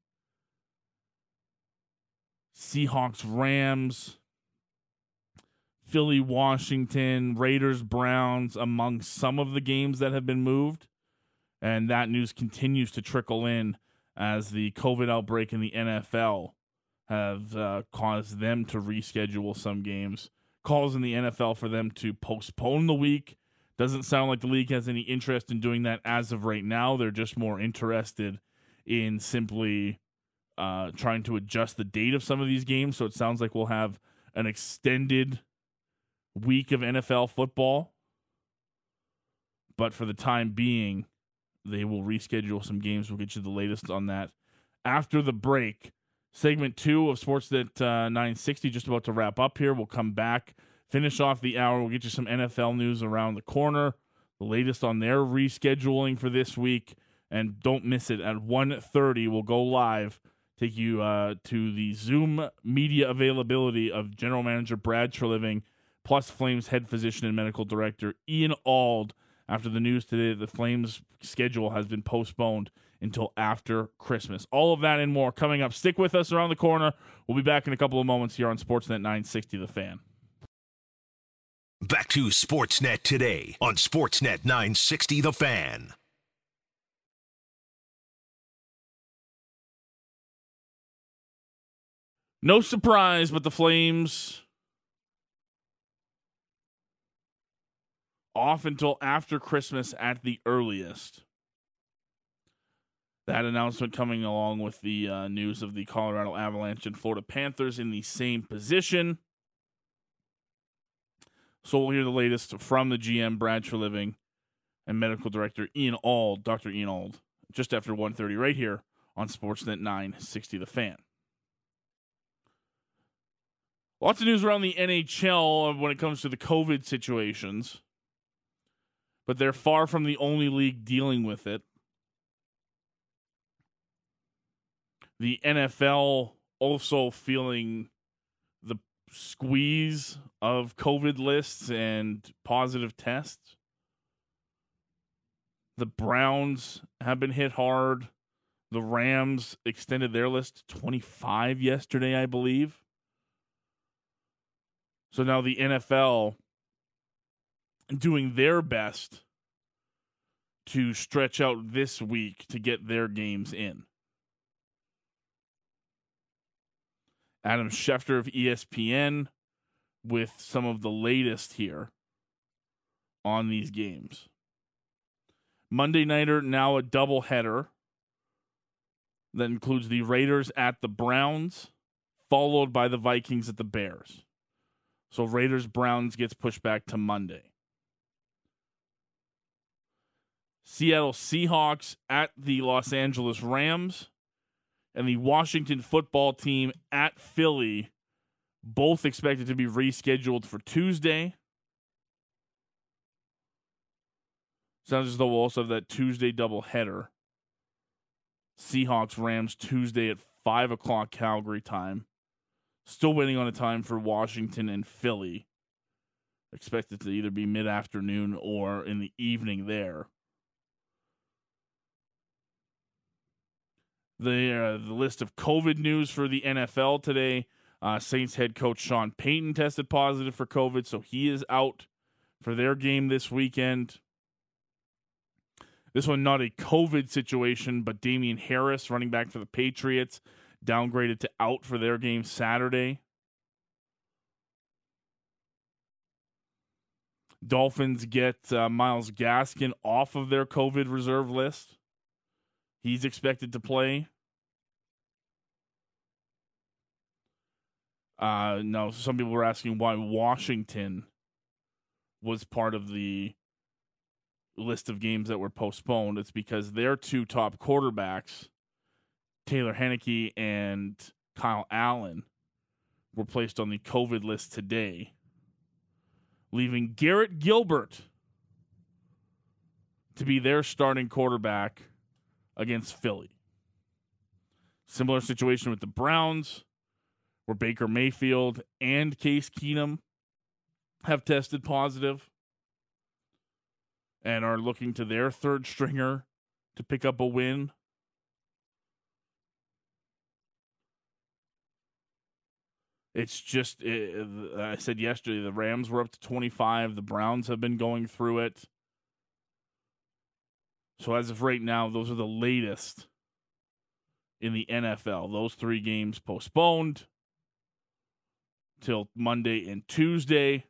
[SPEAKER 2] Seahawks, Rams, Philly, Washington, Raiders, Browns, among some of the games that have been moved. And that news continues to trickle in as the COVID outbreak in the N F L have uh, caused them to reschedule some games. Calls in the N F L for them to postpone the week. Doesn't sound like the league has any interest in doing that as of right now. They're just more interested in simply uh, trying to adjust the date of some of these games. So it sounds like we'll have an extended week of N F L football. But for the time being, they will reschedule some games. We'll get you the latest on that after the break. Segment two of Sportsnet uh, nine sixty just about to wrap up here. We'll come back, finish off the hour. We'll get you some N F L news around the corner, the latest on their rescheduling for this week. And don't miss it. At one thirty, we'll go live, take you uh, to the Zoom media availability of General Manager Brad Treliving, plus Flames head physician and medical director Ian Auld, after the news today that the Flames schedule has been postponed until after Christmas. All of that and more coming up. Stick with us around the corner. We'll be back in a couple of moments here on Sportsnet nine sixty The Fan.
[SPEAKER 1] Back to Sportsnet today on Sportsnet nine sixty The Fan.
[SPEAKER 2] No surprise, but the Flames off until after Christmas at the earliest. That announcement coming along with the uh, news of the Colorado Avalanche and Florida Panthers in the same position. So we'll hear the latest from the G M, Brad Treliving, and medical director Ian Auld, Doctor Ian Auld, just after one thirty right here on Sportsnet nine sixty The Fan. Lots of news around the N H L when it comes to the COVID situations, but they're far from the only league dealing with it. The N F L also feeling the squeeze of COVID lists and positive tests. The Browns have been hit hard. The Rams extended their list to twenty-five yesterday, I believe. So now the N F L doing their best to stretch out this week to get their games in. Adam Schefter of E S P N with some of the latest here on these games. Monday nighter, now a doubleheader that includes the Raiders at the Browns, followed by the Vikings at the Bears. So Raiders-Browns gets pushed back to Monday. Seattle Seahawks at the Los Angeles Rams, and the Washington football team at Philly, both expected to be rescheduled for Tuesday. Sounds as though we'll also have that Tuesday doubleheader. Seahawks, Rams, Tuesday at five o'clock Calgary time. Still waiting on a time for Washington and Philly. Expected to either be mid-afternoon or in the evening there. The, uh, the list of COVID news for the N F L today. Uh, Saints head coach Sean Payton tested positive for COVID, so he is out for their game this weekend. This one not a COVID situation, but Damian Harris, running back for the Patriots, downgraded to out for their game Saturday. Dolphins get uh, Myles Gaskin off of their COVID reserve list. He's expected to play. Uh, no, some people were asking why Washington was part of the list of games that were postponed. It's because their two top quarterbacks, Taylor Heineke and Kyle Allen, were placed on the COVID list today, leaving Garrett Gilbert to be their starting quarterback against Philly. Similar situation with the Browns, where Baker Mayfield and Case Keenum have tested positive and are looking to their third stringer to pick up a win. It's just, it, I said yesterday, the Rams were up to twenty-five. The Browns have been going through it. So as of right now, those are the latest in the N F L. Those three games postponed till Monday and Tuesday.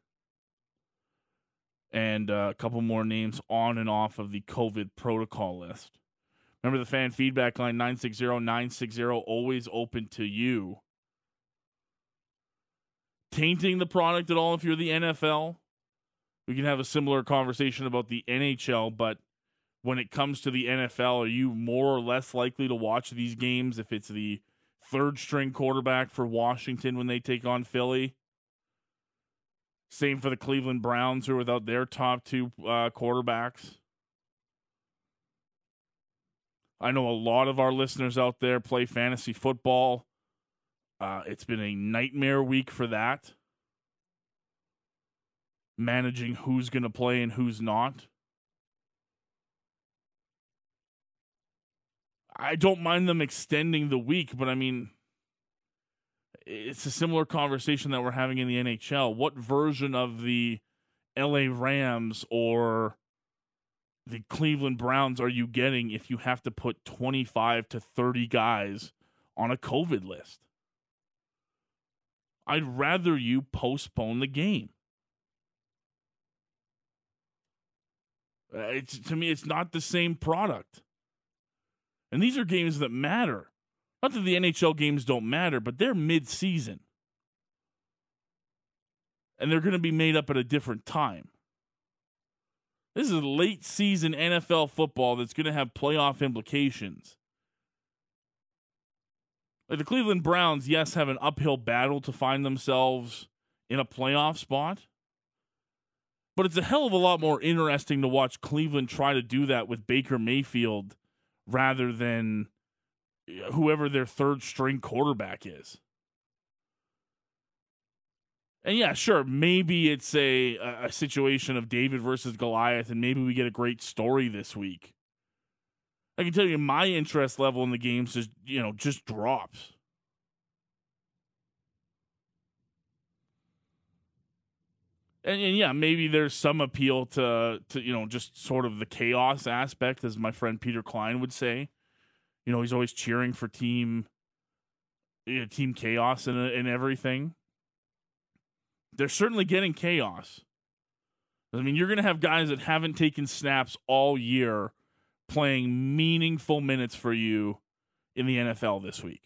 [SPEAKER 2] And uh, a couple more names on and off of the COVID protocol list. Remember the fan feedback line, nine six zero, nine six zero, always open to you. Tainting the product at all if you're the N F L? We can have a similar conversation about the N H L, but when it comes to the N F L, are you more or less likely to watch these games if it's the third string quarterback for Washington when they take on Philly? Same for the Cleveland Browns, who are without their top two uh, quarterbacks. I know a lot of our listeners out there play fantasy football. Uh, it's been a nightmare week for that. Managing who's going to play and who's not. I don't mind them extending the week, but I mean, it's a similar conversation that we're having in the N H L. What version of the L A Rams or the Cleveland Browns are you getting if you have to put twenty-five to thirty guys on a COVID list? I'd rather you postpone the game. It's, to me, it's not the same product. And these are games that matter. Not that the N H L games don't matter, but they're mid-season. And they're going to be made up at a different time. This is late-season N F L football that's going to have playoff implications. Like the Cleveland Browns, yes, have an uphill battle to find themselves in a playoff spot. But it's a hell of a lot more interesting to watch Cleveland try to do that with Baker Mayfield rather than whoever their third string quarterback is. And yeah, sure, maybe it's a, a situation of David versus Goliath, and maybe we get a great story this week. I can tell you my interest level in the games just, you know, just drops. And, and yeah, maybe there's some appeal to, to, you know, just sort of the chaos aspect, as my friend Peter Klein would say. You know, he's always cheering for team, you know, team chaos and, and everything. They're certainly getting chaos. I mean, you're going to have guys that haven't taken snaps all year playing meaningful minutes for you in the N F L this week.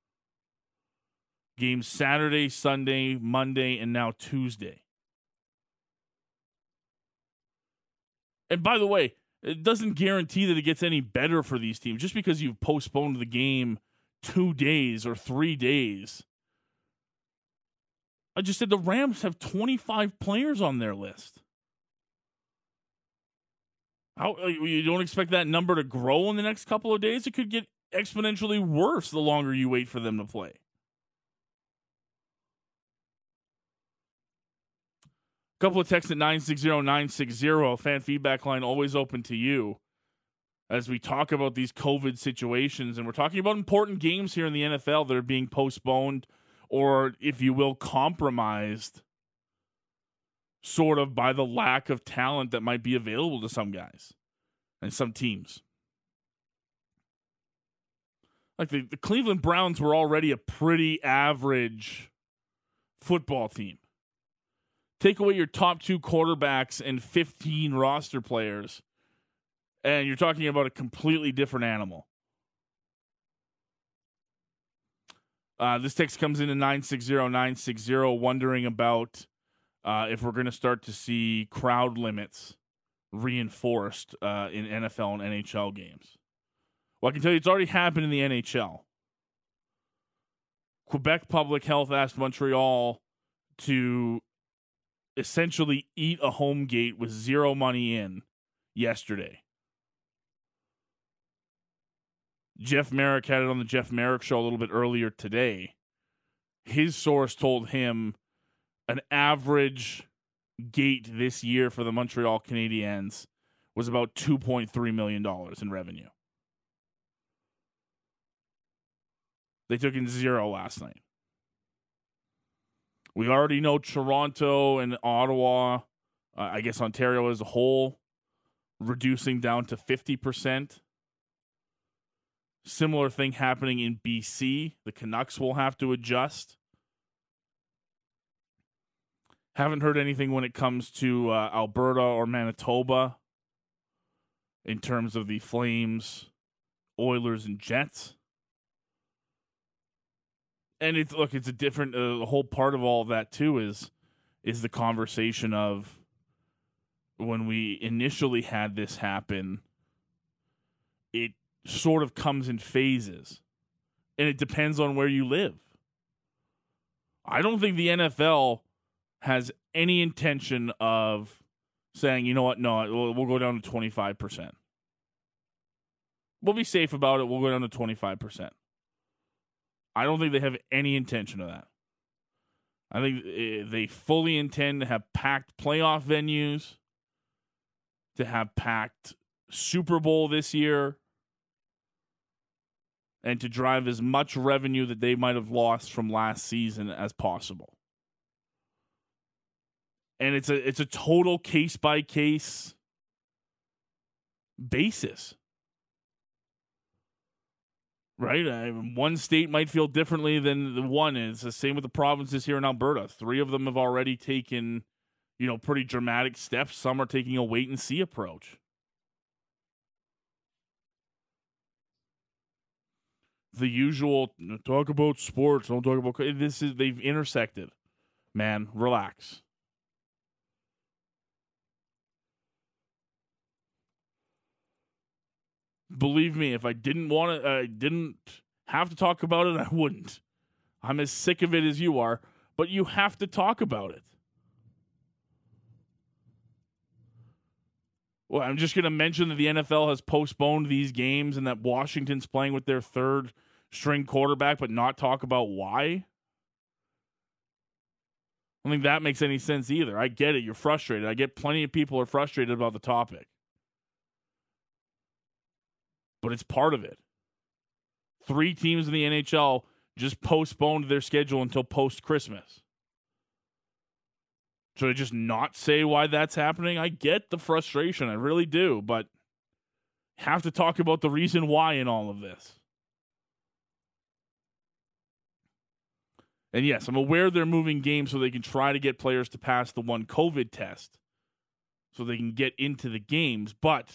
[SPEAKER 2] Games Saturday, Sunday, Monday, and now Tuesday. And by the way, it doesn't guarantee that it gets any better for these teams. Just because you've postponed the game two days or three days. I just said the Rams have twenty-five players on their list. How, you don't expect that number to grow in the next couple of days? It could get exponentially worse the longer you wait for them to play. A couple of texts at nine six zero nine six zero. Fan feedback line always open to you as we talk about these COVID situations. And we're talking about important games here in the N F L that are being postponed or, if you will, compromised sort of by the lack of talent that might be available to some guys and some teams. Like the, the Cleveland Browns were already a pretty average football team. Take away your top two quarterbacks and fifteen roster players, and you're talking about a completely different animal. Uh, this text comes in at nine six zero nine six zero, wondering about uh, if we're going to start to see crowd limits reinforced uh, in N F L and N H L games. Well, I can tell you it's already happened in the N H L. Quebec Public Health asked Montreal to essentially eat a home gate with zero money in yesterday. Jeff Merrick had it on the Jeff Merrick Show a little bit earlier today. His source told him an average gate this year for the Montreal Canadiens was about two point three million dollars in revenue. They took in zero last night. We already know Toronto and Ottawa, uh, I guess Ontario as a whole, reducing down to fifty percent. Similar thing happening in B C. The Canucks will have to adjust. Haven't heard anything when it comes to uh, Alberta or Manitoba in terms of the Flames, Oilers, and Jets. And it's look, it's a different. Uh, the whole part of all of that too is is the conversation of when we initially had this happen. It sort of comes in phases, and it depends on where you live. I don't think the N F L has any intention of saying, you know what, no, we'll, we'll go down to twenty-five percent. We'll be safe about it. We'll go down to twenty-five percent. I don't think they have any intention of that. I think they fully intend to have packed playoff venues, to have packed Super Bowl this year, and to drive as much revenue that they might have lost from last season as possible. And it's a it's a total case-by-case basis. Right? I mean, one state might feel differently than the one. It's the same with the provinces here in Alberta. Three of them have already taken, you know, pretty dramatic steps. Some are taking a wait-and-see approach. The usual, talk about sports, don't talk about... This is, they've intersected. Man, relax. Believe me, if I didn't want to, I didn't have to talk about it, I wouldn't. I'm as sick of it as you are, but you have to talk about it. Well, I'm just going to mention that the N F L has postponed these games and that Washington's playing with their third string quarterback, but not talk about why. I don't think that makes any sense either. I get it. You're frustrated. I get plenty of people are frustrated about the topic. But it's part of it. Three teams in the N H L just postponed their schedule until post-Christmas. Should I just not say why that's happening? I get the frustration. I really do. But have to talk about the reason why in all of this. And yes, I'm aware they're moving games so they can try to get players to pass the one COVID test so they can get into the games. But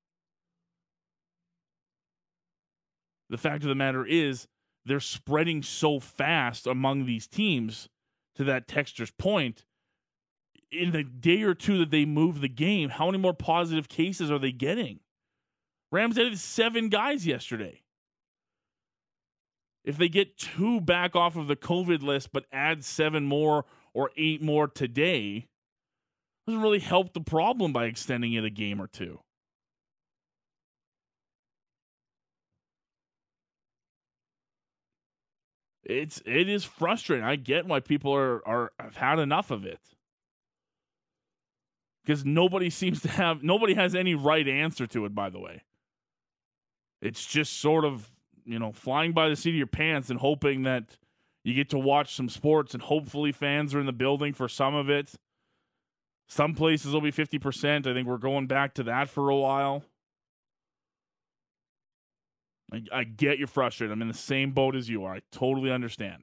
[SPEAKER 2] the fact of the matter is they're spreading so fast among these teams, to that texter's point. In the day or two that they move the game, how many more positive cases are they getting? Rams added seven guys yesterday. If they get two back off of the COVID list but add seven more or eight more today, it doesn't really help the problem by extending it a game or two. It's it is frustrating. I get why people are are have had enough of it. Because nobody seems to have nobody has any right answer to it, by the way. It's just sort of, you know, flying by the seat of your pants and hoping that You get to watch some sports, and hopefully fans are in the building for some of it. Some places will be fifty percent. I think we're going back to that for a while. I, I get you're frustrated. I'm in the same boat as you are. I totally understand.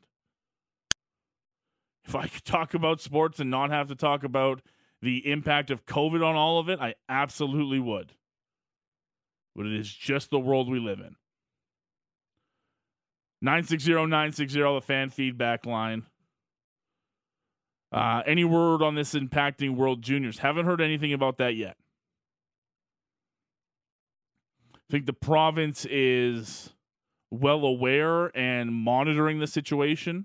[SPEAKER 2] If I could talk about sports and not have to talk about the impact of COVID on all of it, I absolutely would. But it is just the world we live in. nine six zero, nine six zero, the fan feedback line. Uh, any word on this impacting World Juniors? Haven't heard anything about that yet. I think the province is well aware and monitoring the situation.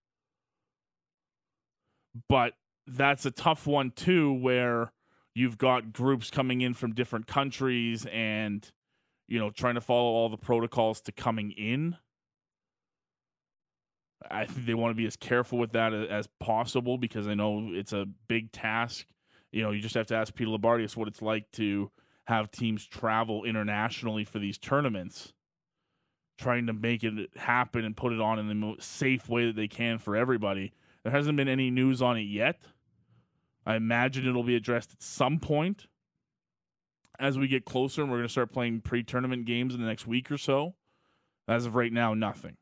[SPEAKER 2] But that's a tough one, too, where you've got groups coming in from different countries and, you know, trying to follow all the protocols to coming in. I think they want to be as careful with that as possible because I know it's a big task. You know, you just have to ask Peter Labardius what it's like to have teams travel internationally for these tournaments, trying to make it happen and put it on in the most safe way that they can for everybody. There hasn't been any news on it yet. I imagine it'll be addressed at some point as we get closer, and we're going to start playing pre-tournament games in the next week or so. As of right now, nothing.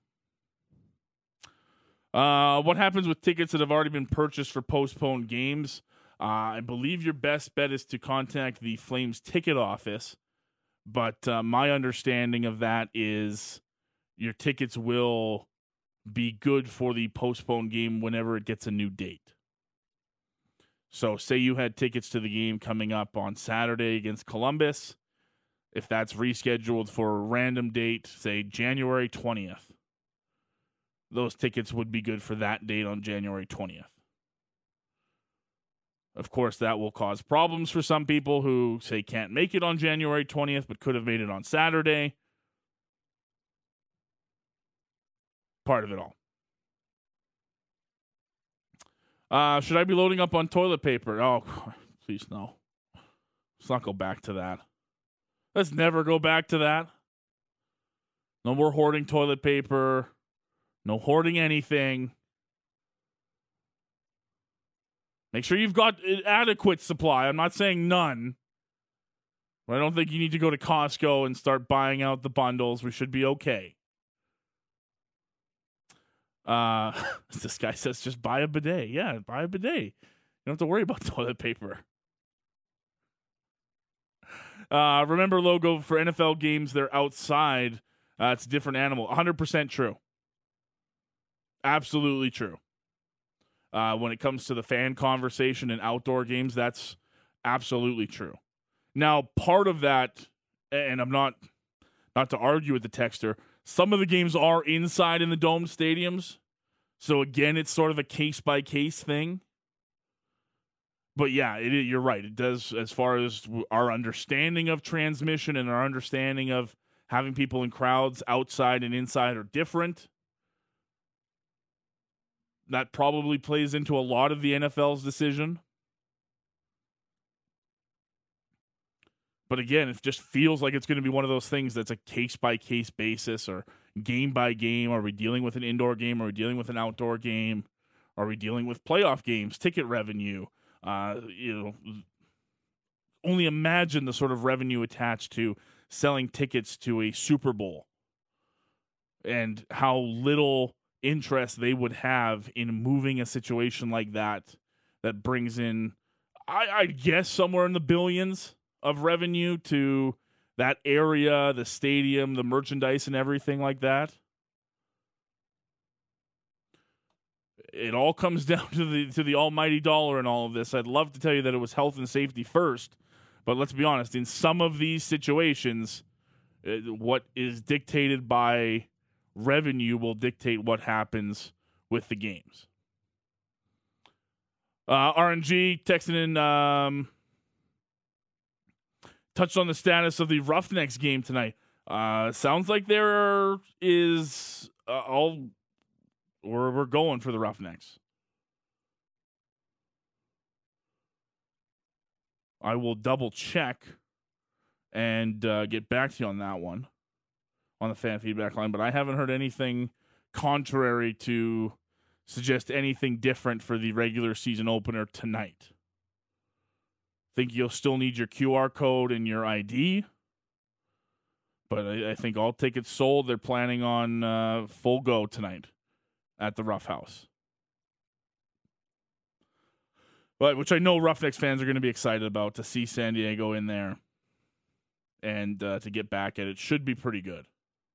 [SPEAKER 2] Uh, what happens with tickets that have already been purchased for postponed games? Uh, I believe your best bet is to contact the Flames ticket office, but uh, my understanding of that is your tickets will be good for the postponed game whenever it gets a new date. So say you had tickets to the game coming up on Saturday against Columbus. If that's rescheduled for a random date, say January twentieth, those tickets would be good for that date on January twentieth. Of course, that will cause problems for some people who, say, can't make it on January twentieth but could have made it on Saturday. Part of it all. Uh, should I be loading up on toilet paper? Oh, please no. Let's not go back to that. Let's never go back to that. No more hoarding toilet paper. No hoarding anything. Make sure you've got an adequate supply. I'm not saying none. But I don't think you need to go to Costco and start buying out the bundles. We should be okay. Uh, this guy says just buy a bidet. Yeah, buy a bidet. You don't have to worry about toilet paper. Uh, remember, logo for N F L games, they're outside. Uh, it's a different animal. one hundred percent true. Absolutely true. Uh, when it comes to the fan conversation and outdoor games, that's absolutely true. Now, part of that, and I'm not not to argue with the texter, some of the games are inside in the domed stadiums. So, again, it's sort of a case-by-case thing. But, yeah, it, you're right. It does, as far as our understanding of transmission and our understanding of having people in crowds outside and inside are different. That probably plays into a lot of the N F L's decision. But again, it just feels like it's going to be one of those things that's a case-by-case basis or game-by-game. Are we dealing with an indoor game? Are we dealing with an outdoor game? Are we dealing with playoff games, ticket revenue? Uh, you know, only imagine the sort of revenue attached to selling tickets to a Super Bowl and how little interest they would have in moving a situation like that that brings in, I, I guess, somewhere in the billions of revenue to that area, the stadium, the merchandise, and everything like that. It all comes down to the to the almighty dollar in all of this. I'd love to tell you that it was health and safety first, but let's be honest, in some of these situations, what is dictated by revenue will dictate what happens with the games. Uh, R N G texting in, um, touched on the status of the Roughnecks game tonight. Uh, sounds like there is uh, all we're we're going for the Roughnecks. I will double check and uh, get back to you on that one on the fan feedback line, but I haven't heard anything contrary to suggest anything different for the regular season opener tonight. Think you'll still need your Q R code and your I D, but I, I think all tickets sold. They're planning on uh, full go tonight at the Rough House. But which I know Roughnecks fans are going to be excited about, to see San Diego in there and uh, to get back at it. Should be pretty good.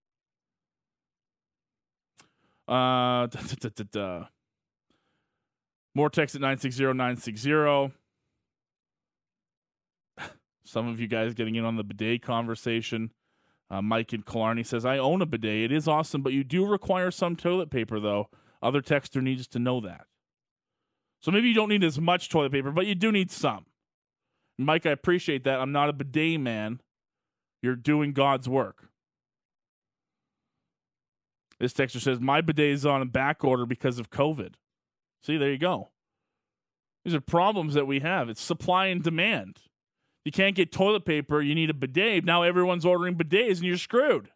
[SPEAKER 2] Uh, da, da, da, da, da. More text at nine six zero nine six zero. Some of you guys getting in on the bidet conversation. Uh, Mike in Killarney says, I own a bidet. It is awesome, but you do require some toilet paper, though. Other texter needs to know that. So maybe you don't need as much toilet paper, but you do need some. Mike, I appreciate that. I'm not a bidet man. You're doing God's work. This texter says, my bidet is on a back order because of COVID. See, there you go. These are problems that we have. It's supply and demand. You can't get toilet paper, you need a bidet. Now everyone's ordering bidets and you're screwed.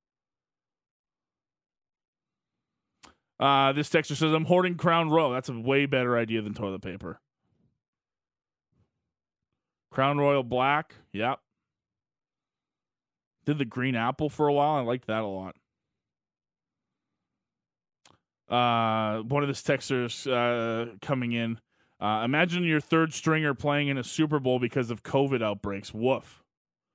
[SPEAKER 2] Uh, this texter says, I'm hoarding Crown Royal. That's a way better idea than toilet paper. Crown Royal Black. Yep. Did the green apple for a while. I liked that a lot. Uh, one of the texters uh, coming in. Uh, imagine your third stringer playing in a Super Bowl because of COVID outbreaks. Woof.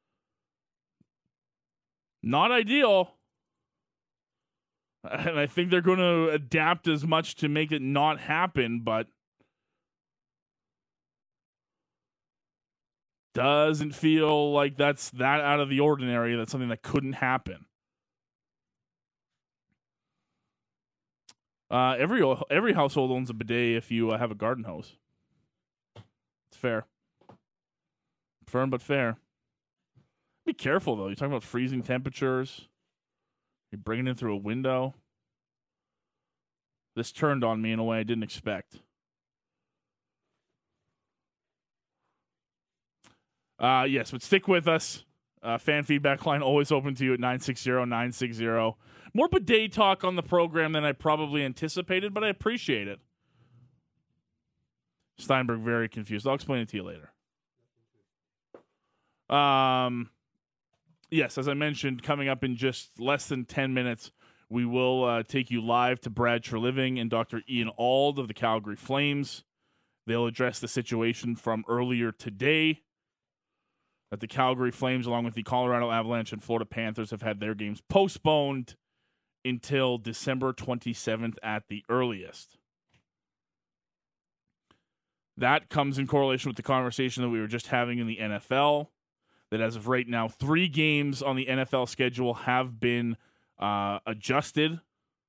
[SPEAKER 2] Not ideal. And I think they're going to adapt as much to make it not happen, but doesn't feel like that's that out of the ordinary. That's something that couldn't happen. Uh, every every household owns a bidet if you uh, have a garden hose. It's fair. Firm but fair. Be careful, though. You're talking about freezing temperatures. You're bringing it through a window. This turned on me in a way I didn't expect. Uh, yes, but stick with us. Uh, fan feedback line always open to you at nine six zero nine six zero. More bidet talk on the program than I probably anticipated, but I appreciate it. Steinberg very confused. I'll explain it to you later. Um, yes, as I mentioned, coming up in just less than ten minutes, we will uh, take you live to Brad Treliving and Doctor Ian Auld of the Calgary Flames. They'll address the situation from earlier today that the Calgary Flames, along with the Colorado Avalanche and Florida Panthers, have had their games postponed until December twenty-seventh at the earliest. That comes in correlation with the conversation that we were just having in the N F L, that as of right now, three games on the N F L schedule have been uh, adjusted.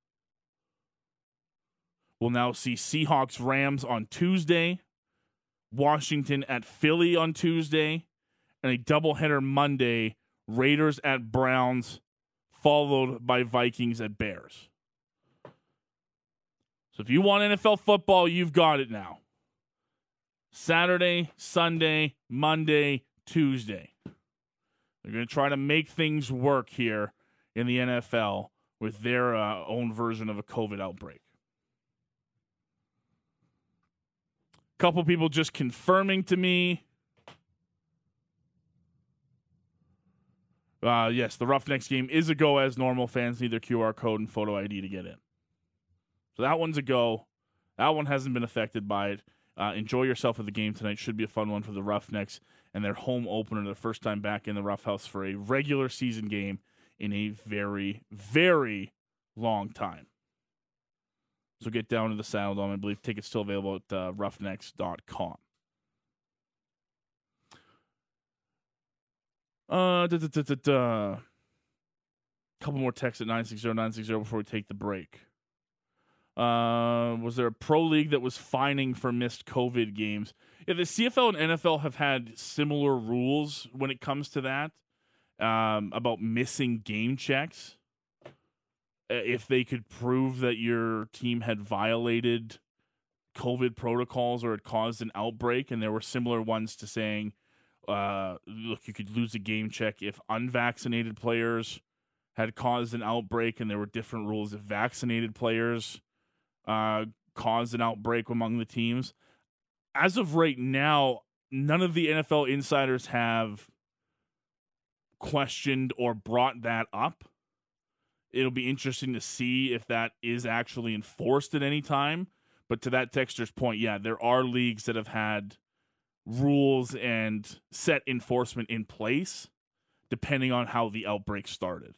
[SPEAKER 2] We'll now see Seahawks-Rams on Tuesday, Washington at Philly on Tuesday, and a doubleheader Monday, Raiders at Browns, followed by Vikings at Bears. So if you want N F L football, you've got it now. Saturday, Sunday, Monday, Tuesday. They're going to try to make things work here in the N F L with their uh, own version of a COVID outbreak. A couple people just confirming to me. Uh, yes, the Roughnecks game is a go as normal. Fans need their Q R code and photo I D to get in. So that one's a go. That one hasn't been affected by it. Uh, enjoy yourself at the game tonight. Should be a fun one for the Roughnecks and their home opener, their first time back in the Rough House for a regular season game in a very, very long time. So get down to the Saddle Dome. I believe tickets still available at uh, roughnecks dot com. Uh, da, da, da, da, da. Couple more texts at nine six zero nine six zero before we take the break. Uh, was there a pro league that was fining for missed COVID games? Yeah, the C F L and N F L have had similar rules when it comes to that, um, about missing game checks. If they could prove that your team had violated COVID protocols or had caused an outbreak, and there were similar ones to saying, uh, look, you could lose a game check if unvaccinated players had caused an outbreak, and there were different rules if vaccinated players uh, caused an outbreak among the teams. As of right now, none of the N F L insiders have questioned or brought that up. It'll be interesting to see if that is actually enforced at any time. But to that texter's point, yeah, there are leagues that have had rules and set enforcement in place depending on how the outbreak started.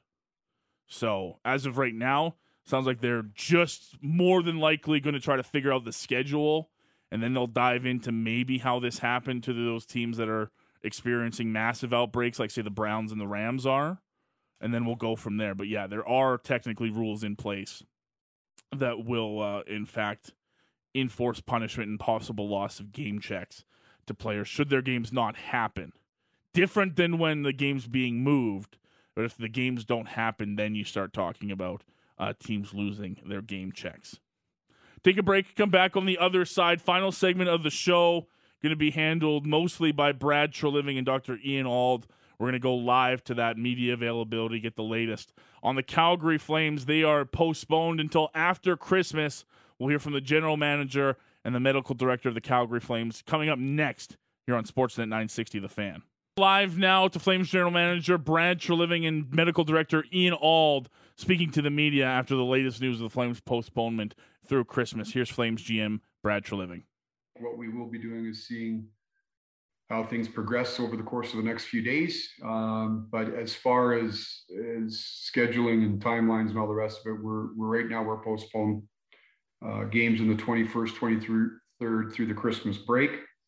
[SPEAKER 2] So as of right now, sounds like they're just more than likely going to try to figure out the schedule, and then they'll dive into maybe how this happened to those teams that are experiencing massive outbreaks, like, say, the Browns and the Rams are, and then we'll go from there. But, yeah, there are technically rules in place that will, uh, in fact, enforce punishment and possible loss of game checks to players should their games not happen. Different than when the game's being moved, but if the games don't happen, then you start talking about uh, teams losing their game checks. Take a break, come back on the other side. Final segment of the show going to be handled mostly by Brad Treliving and Doctor Ian Auld. We're going to go live to that media availability, get the latest on the Calgary Flames. They are postponed until after Christmas. We'll hear from the general manager and the medical director of the Calgary Flames coming up next here on Sportsnet nine sixty The Fan. Live now to Flames general manager Brad Treliving and medical director Ian Auld speaking to the media after the latest news of the Flames postponement through Christmas. Here's Flames G M Brad Treliving.
[SPEAKER 8] What we will be doing is seeing how things progress over the course of the next few days. Um, but as far as, as scheduling and timelines and all the rest of it, we're, we're right now, we're postponed uh, games in the twenty-first, twenty-third through the Christmas break.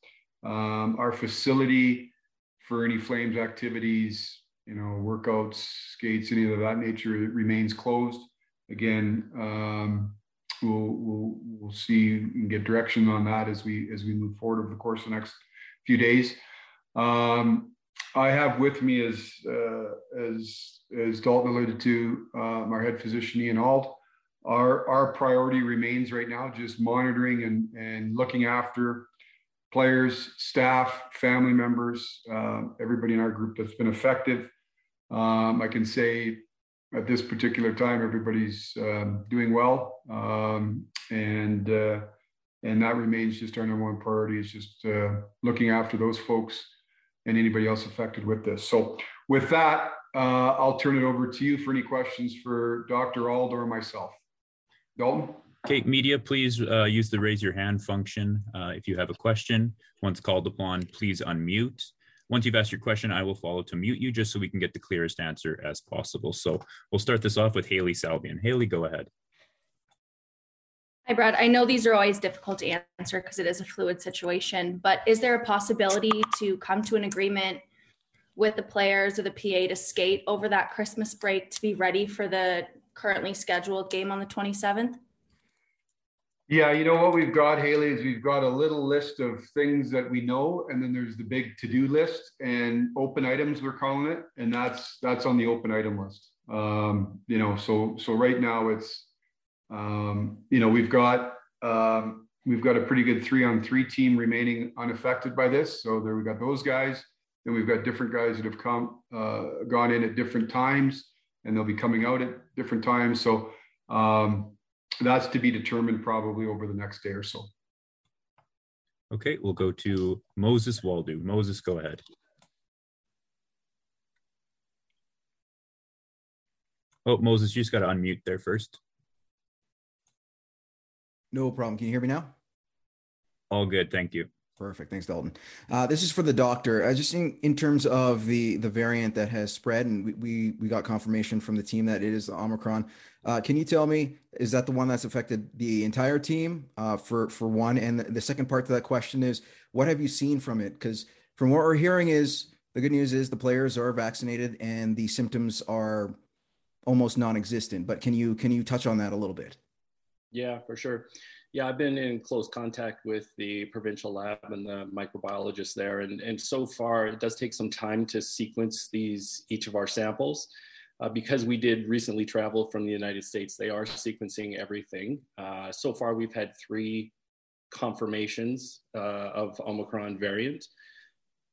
[SPEAKER 8] Um, our facility for any Flames activities, you know, workouts, skates, any of that nature, it remains closed. Again, um, we'll, we'll, we'll see and get direction on that as we, as we move forward over the course of the next few days. Um, I have with me, as, uh, as, as Dalton alluded to, um, our head physician, Ian Auld. Our, our priority remains right now just monitoring and, and looking after players, staff, family members, uh, everybody in our group that's been affected. Um, I can say at this particular time, everybody's um, doing well. Um, and, uh, and that remains just our number one priority, is just uh, looking after those folks and anybody else affected with this. So with that, uh, I'll turn it over to you for any questions for Doctor Auld or myself. Dalton?
[SPEAKER 9] Okay, media, please uh, use the raise your hand function uh, if you have a question. Once called upon, please unmute. Once you've asked your question, I will follow to mute you just so we can get the clearest answer as possible. So we'll start this off with Haley Salvian. Haley, go ahead.
[SPEAKER 10] Hi, Brad. I know these are always difficult to answer because it is a fluid situation, but is there a possibility to come to an agreement with the players or the P A to skate over that Christmas break to be ready for the currently scheduled game on the twenty-seventh?
[SPEAKER 8] Yeah, you know what we've got, Haley, is we've got a little list of things that we know, and then there's the big to-do list and open items, we're calling it, and that's that's on the open item list. Um, you know, so so right now it's um, you know we've got um, we've got a pretty good three-on-three team remaining unaffected by this. So there we've got those guys. Then we've got different guys that have come uh, gone in at different times, and they'll be coming out at different times. So. Um, That's to be determined probably over the next day or so.
[SPEAKER 9] Okay, we'll go to Moses Waldo. Moses, go ahead. Oh, Moses, you just got to unmute there first.
[SPEAKER 11] No problem. Can you hear me now?
[SPEAKER 9] All good, thank you.
[SPEAKER 11] Perfect. Thanks, Dalton. Uh, this is for the doctor. I just think in terms of the the variant that has spread, and we, we, we got confirmation from the team that it is the Omicron. Uh, can you tell me, is that the one that's affected the entire team uh, for, for one? And the, the second part to that question is, what have you seen from it? Because from what we're hearing is, the good news is the players are vaccinated and the symptoms are almost non-existent. But can you can you touch on that a little bit?
[SPEAKER 12] Yeah, for sure. Yeah, I've been in close contact with the provincial lab and the microbiologist there. And, and so far, it does take some time to sequence these each of our samples. Uh, because we did recently travel from the United States, they are sequencing everything. Uh, so far, we've had three confirmations uh, of Omicron variant.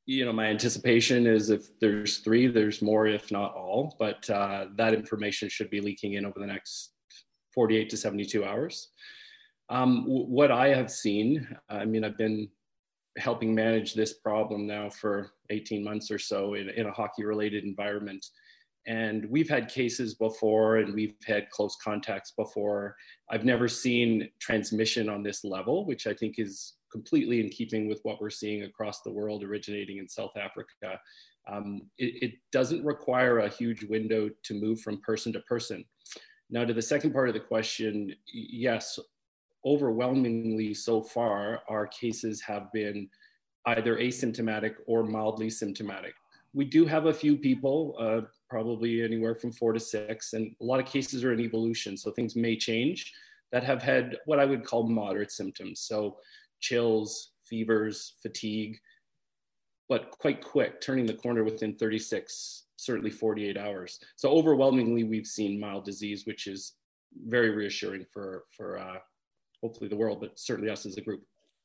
[SPEAKER 12] you know, my anticipation is if there's three, there's more, if not all, but uh, that information should be leaking in over the next forty-eight to seventy-two hours. Um, w- what I have seen, I mean, I've been helping manage this problem now for eighteen months or so in, in a hockey related environment. And we've had cases before and we've had close contacts before. I've never seen transmission on this level, which I think is completely in keeping with what we're seeing across the world, originating in South Africa. Um, it, it doesn't require a huge window to move from person to person. Now, to the second part of the question, yes, overwhelmingly so far, our cases have been either asymptomatic or mildly symptomatic. We do have a few people, uh, probably anywhere from four to six, and a lot of cases are in evolution, so things may change, that have had what I would call moderate symptoms. So chills, fevers, fatigue, but quite quick, turning the corner within thirty-six, certainly forty-eight hours. So overwhelmingly, we've seen mild disease, which is very reassuring for, for uh, hopefully the world, but certainly us as a group.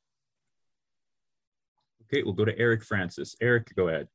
[SPEAKER 9] Okay, we'll go to Eric Francis. Eric, go ahead.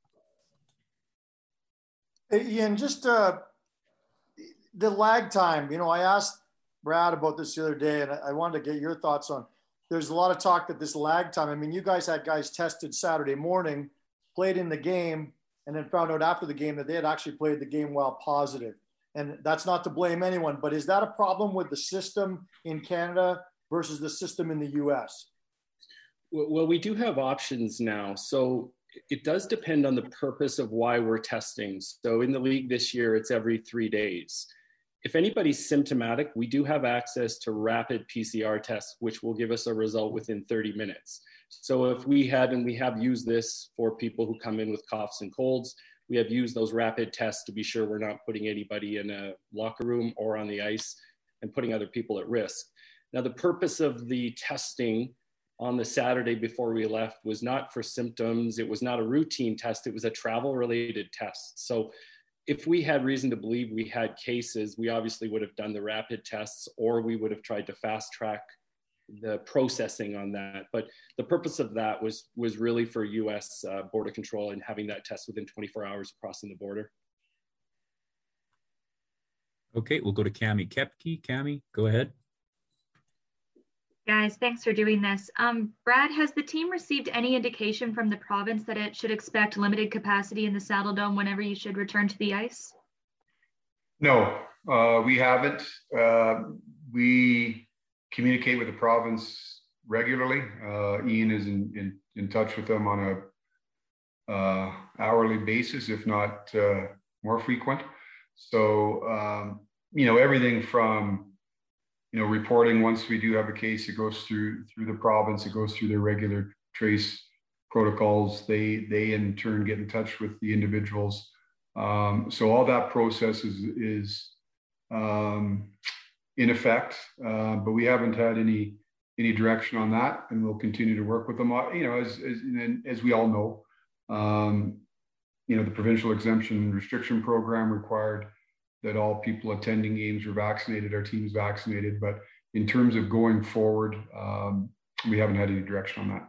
[SPEAKER 13] Hey, Ian, just uh, the lag time, you know, I asked Brad about this the other day, and I, I wanted to get your thoughts on. There's a lot of talk that this lag time, I mean, you guys had guys tested Saturday morning, played in the game, and then found out after the game that they had actually played the game while positive. And that's not to blame anyone, but is that a problem with the system in Canada versus the system in the U S?
[SPEAKER 12] Well, we do have options now. So it does depend on the purpose of why we're testing. So in the league this year, it's every three days. If anybody's symptomatic, we do have access to rapid P C R tests, which will give us a result within thirty minutes. So if we had, and we have used this for people who come in with coughs and colds, we have used those rapid tests to be sure we're not putting anybody in a locker room or on the ice and putting other people at risk. Now, the purpose of the testing on the Saturday before we left was not for symptoms. It was not a routine test. It was a travel related test. So if we had reason to believe we had cases, we obviously would have done the rapid tests, or we would have tried to fast track the processing on that. But the purpose of that was, was really for U S uh, border control and having that test within twenty-four hours crossing the border.
[SPEAKER 9] Okay, we'll go to Cami Kepke. Cami, go ahead.
[SPEAKER 14] Guys, thanks for doing this. Um, Brad, has the team received any indication from the province that it should expect limited capacity in the Saddle Dome whenever you should return to the ice?
[SPEAKER 8] No, uh, we haven't. Uh, we communicate with the province regularly. Uh, Ian is in, in, in touch with them on a uh, hourly basis, if not uh, more frequent. So, um, you know, everything from you know, reporting once we do have a case, it goes through through the province, it goes through their regular trace protocols. They they in turn get in touch with the individuals. Um, so all that process is is um, in effect, uh, but we haven't had any any direction on that, and we'll continue to work with them. You know, as as, as we all know, um, you know, the provincial exemption and restriction program required that all people attending games are vaccinated, our team's vaccinated. But in terms of going forward, um, we haven't had any direction on that.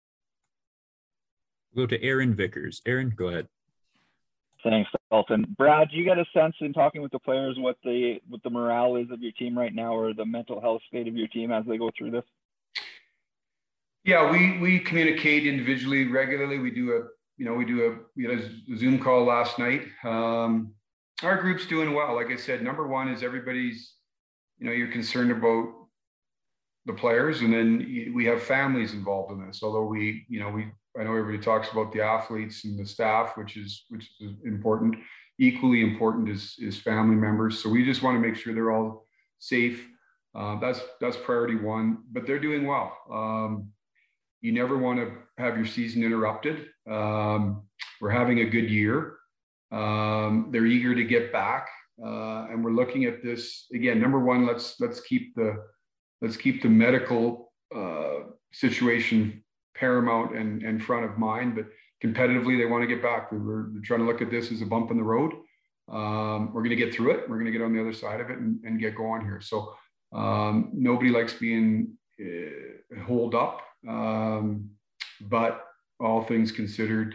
[SPEAKER 9] We'll go to Aaron Vickers. Aaron, go ahead.
[SPEAKER 15] Thanks, Dalton. Brad, do you get a sense in talking with the players what the what the morale is of your team right now, or the mental health state of your team as they go through this?
[SPEAKER 8] Yeah, we we communicate individually regularly. We do a you know we do a we had a Zoom call last night. Um, Our group's doing well. Like I said, number one is everybody's, you know, you're concerned about the players, and then we have families involved in this. Although we, you know, we, I know everybody talks about the athletes and the staff, which is which is important. Equally important is is family members. So we just want to make sure they're all safe. Uh, that's that's priority one. But they're doing well. Um, you never want to have your season interrupted. Um, we're having a good year. Um, they're eager to get back, uh, and we're looking at this again. Number one, let's let's keep the let's keep the medical uh, situation paramount and, and front of mind. But competitively, they want to get back. We we're, we're trying to look at this as a bump in the road. Um, we're going to get through it. We're going to get on the other side of it and, and get going here. So um, nobody likes being uh, holed up, um, but all things considered,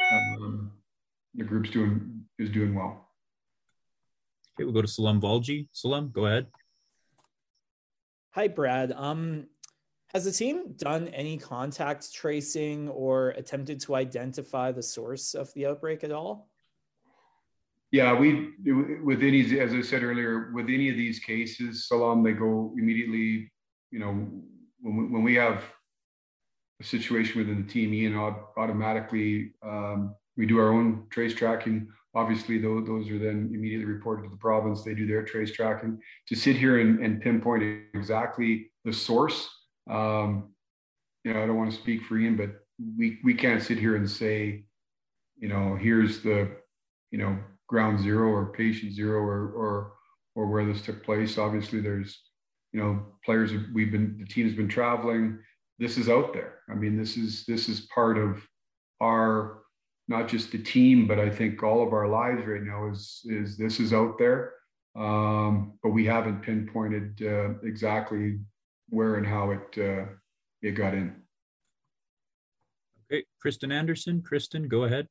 [SPEAKER 8] um, the group's doing is doing well.
[SPEAKER 9] Okay, we'll go to Salam Valji. Salam, go ahead.
[SPEAKER 16] Hi, Brad. Um, has the team done any contact tracing or attempted to identify the source of the outbreak at all?
[SPEAKER 8] Yeah, we with any, as I said earlier, with any of these cases, Salam, they go immediately. You know, when we, when we have a situation within the team, Ian automatically um, we do our own trace tracking. Obviously, those, those are then immediately reported to the province. They do their trace tracking. To sit here and, and pinpoint exactly the source, um, you know, I don't want to speak for Ian, but we we can't sit here and say, you know, here's the, you know, ground zero or patient zero or or or where this took place. Obviously, there's, you know, players we've been, the team's been traveling. This is out there. I mean, this is this is part of our, not just the team, but I think all of our lives right now is is this is out there. Um, but we haven't pinpointed uh, exactly where and how it uh, it got in.
[SPEAKER 9] Okay, Kristen Anderson. Kristen, go ahead.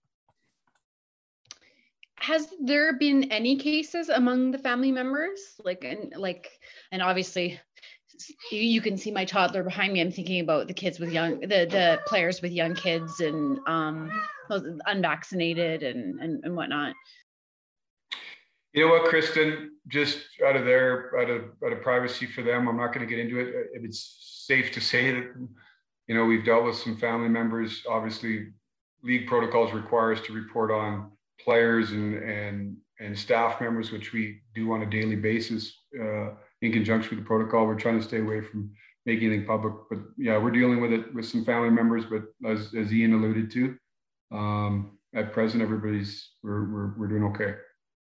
[SPEAKER 17] Has there been any cases among the family members? Like, and like, and obviously, you can see my toddler behind me. I'm thinking about the kids with young, the the players with young kids and um, unvaccinated and, and and whatnot.
[SPEAKER 8] You know what, Kristen? Just out of their, out of out of privacy for them, I'm not going to get into it. If it's safe to say that, you know, we've dealt with some family members. Obviously, league protocols require us to report on players and and and staff members, which we do on a daily basis uh, in conjunction with the protocol. We're trying to stay away from making anything public, but yeah, we're dealing with it with some family members. But as as Ian alluded to, um, at present, everybody's we're we're we're doing okay.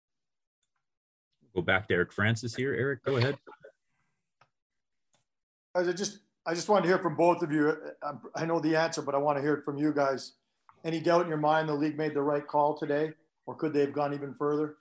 [SPEAKER 9] Go back to Eric Francis here. Eric, go ahead.
[SPEAKER 13] I just I just wanted to hear from both of you. I know the answer, but I want to hear it from you guys. Any doubt in your mind the league made the right call today, or could they have gone even further?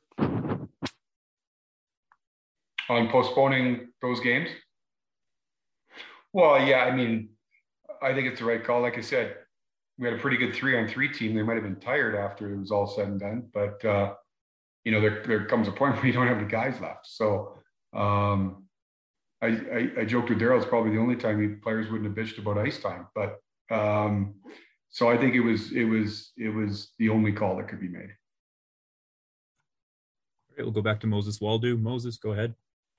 [SPEAKER 8] On postponing those games? Well, yeah, I mean, I think it's the right call. Like I said, we had a pretty good three on three team. They might have been tired after it was all said and done, but uh, you know, there, there comes a point where you don't have the guys left. So um, I, I, I joked with Daryl, it's probably the only time he, players wouldn't have bitched about ice time, but um, so I think it was, it was, it was the only call that could be made.
[SPEAKER 9] All right, we'll go back to Moses Waldo. Moses, go ahead.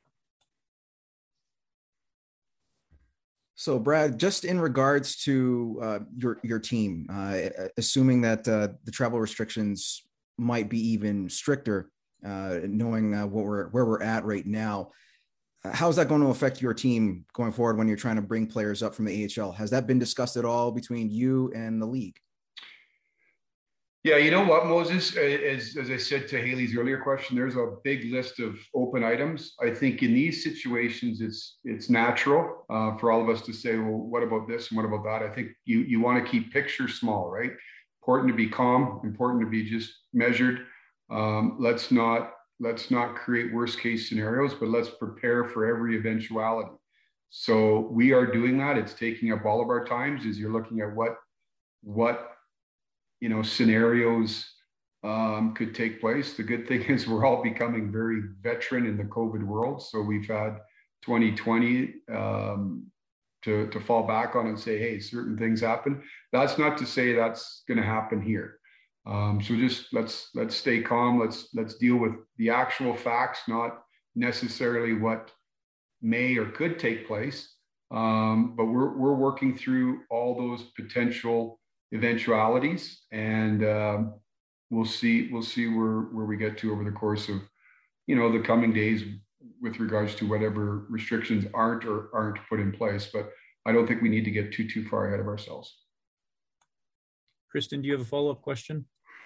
[SPEAKER 11] So, Brad, just in regards to uh, your your team, uh, assuming that uh, the travel restrictions might be even stricter, uh, knowing uh, what we're where we're at right now, uh, how is that going to affect your team going forward when you're trying to bring players up from the A H L? Has that been discussed at all between you and the league?
[SPEAKER 8] Yeah, you know what, Moses, as, as I said to Haley's earlier question, there's a big list of open items. I think in these situations, it's it's natural uh, for all of us to say, well, what about this and what about that? I think you, you want to keep pictures small, right? Important to be calm, important to be just measured. Um, let's not let's not create worst case scenarios, but let's prepare for every eventuality. So we are doing that. It's taking up all of our times as you're looking at what what you know, scenarios um, could take place. The good thing is we're all becoming very veteran in the COVID world. So we've had twenty twenty um, to, to fall back on and say, hey, certain things happen. That's not to say that's going to happen here. Um, so just let's let's stay calm. Let's let's deal with the actual facts, not necessarily what may or could take place. Um, but we're we're working through all those potential eventualities, and um, we'll see we'll see where where we get to over the course of, you know, the coming days with regards to whatever restrictions aren't or aren't put in place. But I don't think we need to get too too far ahead of ourselves.
[SPEAKER 9] Kristen, do you have a follow-up question?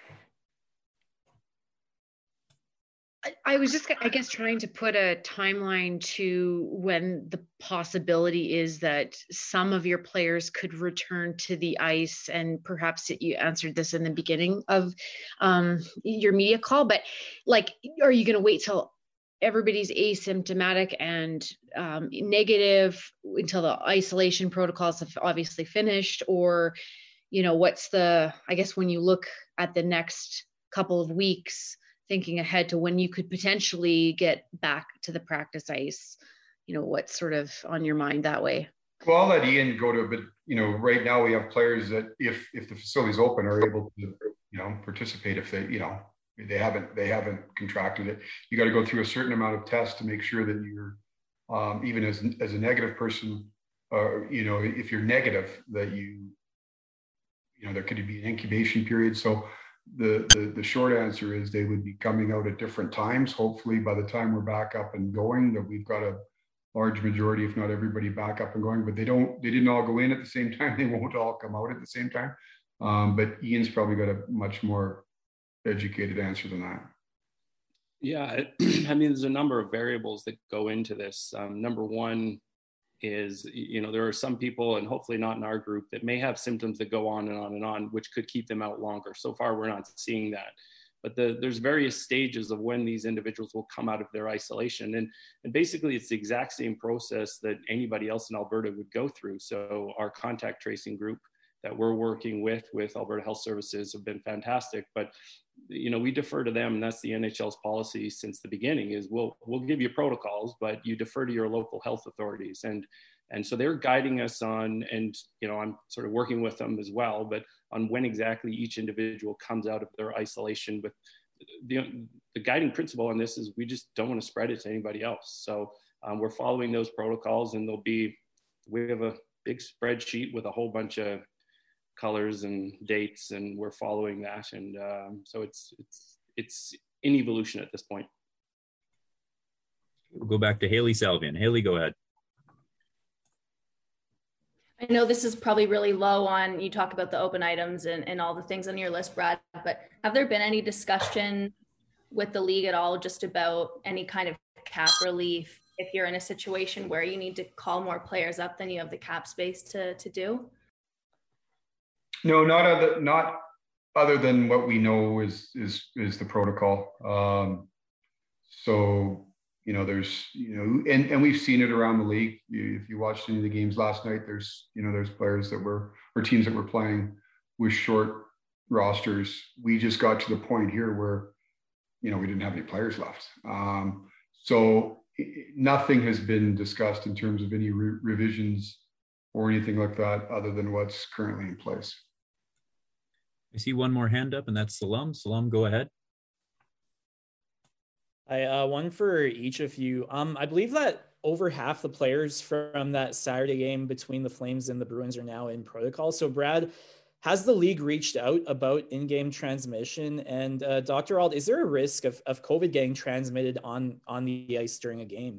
[SPEAKER 17] I was just, I guess, trying to put a timeline to when the possibility is that some of your players could return to the ice, and perhaps you answered this in the beginning of um, your media call, but like, are you going to wait till everybody's asymptomatic and um, negative until the isolation protocols have obviously finished, or you know, what's the, I guess when you look at the next couple of weeks, thinking ahead to when you could potentially get back to the practice ice, you know, what's sort of on your mind that way?
[SPEAKER 8] Well, I'll let Ian go to it, but, you know, right now we have players that if, if the facility's open are able to, you know, participate if they, you know, they haven't, they haven't contracted it. You got to go through a certain amount of tests to make sure that you're, um, even as, as a negative person, uh, you know, if you're negative, that you, you know, there could be an incubation period. So the, the, the short answer is they would be coming out at different times. Hopefully by the time we're back up and going, that we've got a large majority, if not everybody, back up and going, but they don't, they didn't all go in at the same time. They won't all come out at the same time. Um, but Ian's probably got a much more educated answer than that.
[SPEAKER 12] Yeah, I mean, there's a number of variables that go into this. Um, number one is, you know, there are some people, and hopefully not in our group, that may have symptoms that go on and on and on, which could keep them out longer. So far, we're not seeing that. But the, there's various stages of when these individuals will come out of their isolation. And, and basically, it's the exact same process that anybody else in Alberta would go through. So our contact tracing group that we're working with, with Alberta Health Services, have been fantastic. But, you know, we defer to them, and that's the N H L's policy since the beginning, is we'll, we'll give you protocols, but you defer to your local health authorities. And, and so they're guiding us on, and, you know, I'm sort of working with them as well, but on when exactly each individual comes out of their isolation. But the, the guiding principle on this is we just don't want to spread it to anybody else. So um, we're following those protocols, and there'll be, we have a big spreadsheet with a whole bunch of colors and dates, and we're following that. And um, so it's, it's, it's in evolution at this point.
[SPEAKER 9] We'll go back to Haley Salvian. Haley, go ahead.
[SPEAKER 10] I know this is probably really low on, you talk about the open items and, and all the things on your list, Brad, but have there been any discussion with the league at all just about any kind of cap relief if you're in a situation where you need to call more players up than you have the cap space to, to do?
[SPEAKER 8] No, not other, not other than what we know is, is, is the protocol. Um, so, you know, there's, you know, and, and we've seen it around the league. If you watched any of the games last night, there's, you know, there's players that were, or teams that were playing with short rosters. We just got to the point here where, you know, we didn't have any players left. Um, so nothing has been discussed in terms of any re- revisions or anything like that other than what's currently in place.
[SPEAKER 9] I see one more hand up, and that's Salam. Salam, go ahead.
[SPEAKER 16] I uh, one for each of you. Um, I believe that over half the players from that Saturday game between the Flames and the Bruins are now in protocol. So, Brad, has the league reached out about in-game transmission? And uh, Doctor Auld, is there a risk of, of COVID getting transmitted on, on the ice during a game?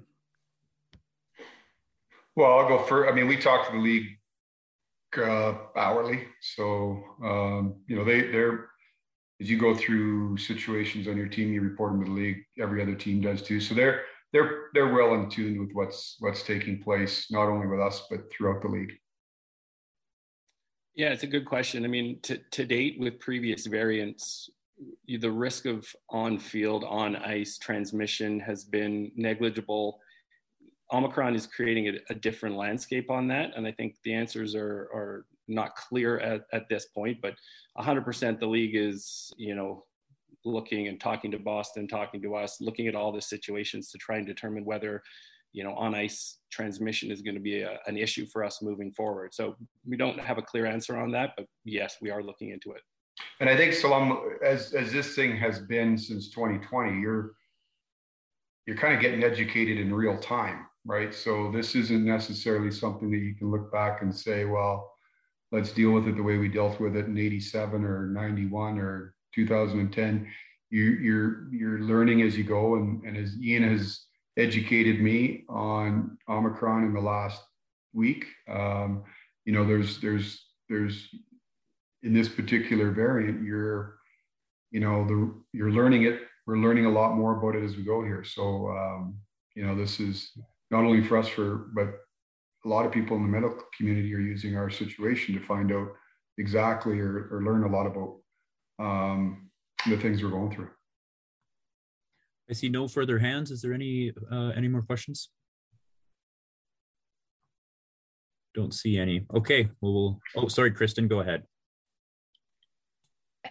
[SPEAKER 8] Well, I'll go first. I mean, we talk to the league uh, hourly. So, um, you know, they, they're, as you go through situations on your team, you report them to the league. Every other team does too. So they're they're they're well in tune with what's what's taking place, not only with us but throughout the league.
[SPEAKER 12] Yeah, it's a good question. I mean, to to date with previous variants, the risk of on-field, on-ice transmission has been negligible. Omicron is creating a, a different landscape on that, and I think the answers are are not clear at, at this point, but one hundred percent the league is, you know, looking and talking to Boston, talking to us, looking at all the situations to try and determine whether, you know, on ice transmission is going to be a, an issue for us moving forward. So we don't have a clear answer on that, but yes, we are looking into it.
[SPEAKER 8] And I think, Salam, as as this thing has been since twenty twenty, you're you're kind of getting educated in real time, right? So this isn't necessarily something that you can look back and say, well, let's deal with it the way we dealt with it in eighty-seven or ninety-one or two thousand ten. You, you're you're learning as you go, and, and as Ian has educated me on Omicron in the last week, um, you know, there's there's there's in this particular variant, you're you know the you're learning it. We're learning a lot more about it as we go here. So um, you know, this is not only for us, for but a lot of people in the medical community are using our situation to find out exactly or, or learn a lot about um, the things we're going through.
[SPEAKER 9] I see no further hands. Is there any uh, any more questions? Don't see any. Okay. Well, we'll oh, sorry, Kristen, go ahead.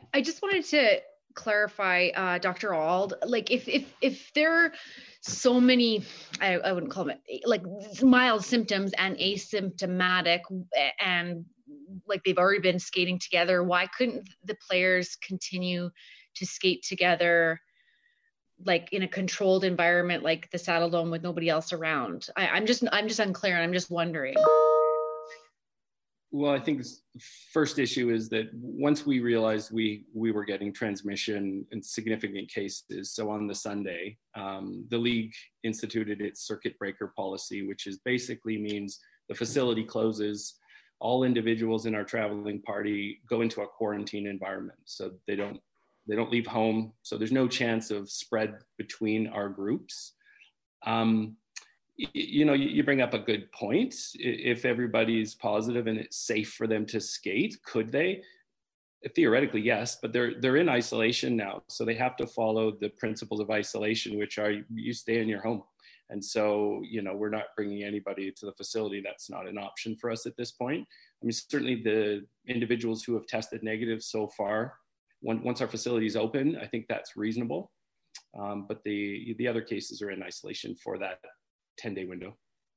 [SPEAKER 17] I just wanted to clarify, uh, Doctor Ald, like if if if there are so many, I, I wouldn't call them like mild symptoms and asymptomatic, and like they've already been skating together, why couldn't the players continue to skate together, like in a controlled environment, like the Saddle Dome, with nobody else around? I, I'm just I'm just unclear, and I'm just wondering.
[SPEAKER 12] Well, I think the first issue is that once we realized we we were getting transmission in significant cases, so on the Sunday, um, the league instituted its circuit breaker policy, which is basically means the facility closes, all individuals in our traveling party go into a quarantine environment, so they don't they don't leave home, so there's no chance of spread between our groups. Um, You know, you bring up a good point. If everybody's positive and it's safe for them to skate, could they? Theoretically, yes, but they're they're in isolation now, so they have to follow the principles of isolation, which are you stay in your home. And so, you know, we're not bringing anybody to the facility. That's not an option for us at this point. I mean, certainly the individuals who have tested negative so far, when, once our facility is open, I think that's reasonable. Um, but the the other cases are in isolation for that ten-day window.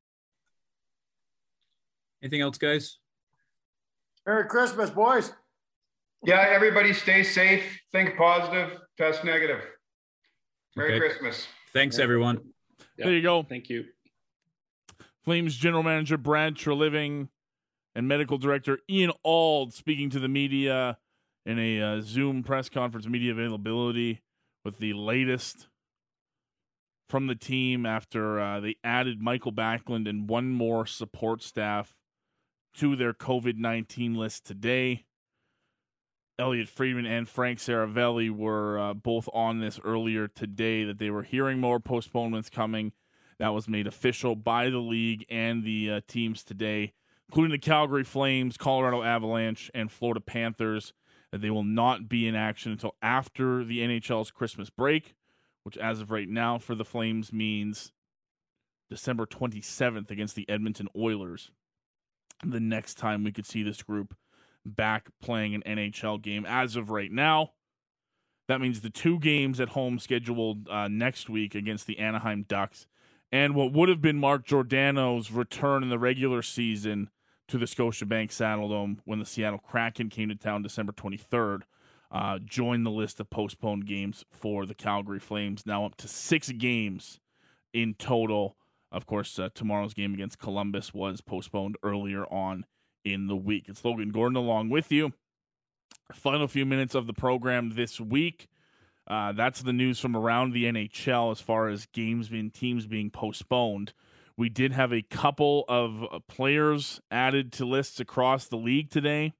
[SPEAKER 9] Anything else, guys?
[SPEAKER 13] Merry Christmas, boys.
[SPEAKER 8] Yeah, everybody stay safe, think positive, test negative. Merry
[SPEAKER 9] Okay.
[SPEAKER 8] Christmas.
[SPEAKER 9] Thanks, everyone.
[SPEAKER 12] Yeah.
[SPEAKER 2] There you go.
[SPEAKER 12] Thank you.
[SPEAKER 2] Flames General Manager Brad Treliving and Medical Director Ian Auld speaking to the media in a uh, Zoom press conference, media availability, with the latest from the team after uh, they added Michael Backlund and one more support staff to their COVID nineteen list today. Elliot Friedman and Frank Saravelli were uh, both on this earlier today, that they were hearing more postponements coming. That was made official by the league and the uh, teams today, including the Calgary Flames, Colorado Avalanche, and Florida Panthers, that they will not be in action until after the N H L's Christmas break, which as of right now for the Flames means December twenty-seventh against the Edmonton Oilers. The next time we could see this group back playing an N H L game. As of right now, that means the two games at home scheduled uh, next week against the Anaheim Ducks and what would have been Mark Giordano's return in the regular season to the Scotiabank Saddledome when the Seattle Kraken came to town December twenty-third. Uh, join the list of postponed games for the Calgary Flames, now up to six games in total. Of course, uh, tomorrow's game against Columbus was postponed earlier on in the week. It's Logan Gordon along with you. Final few minutes of the program this week. Uh, that's the news from around the N H L as far as games and teams being postponed. We did have a couple of uh, players added to lists across the league today.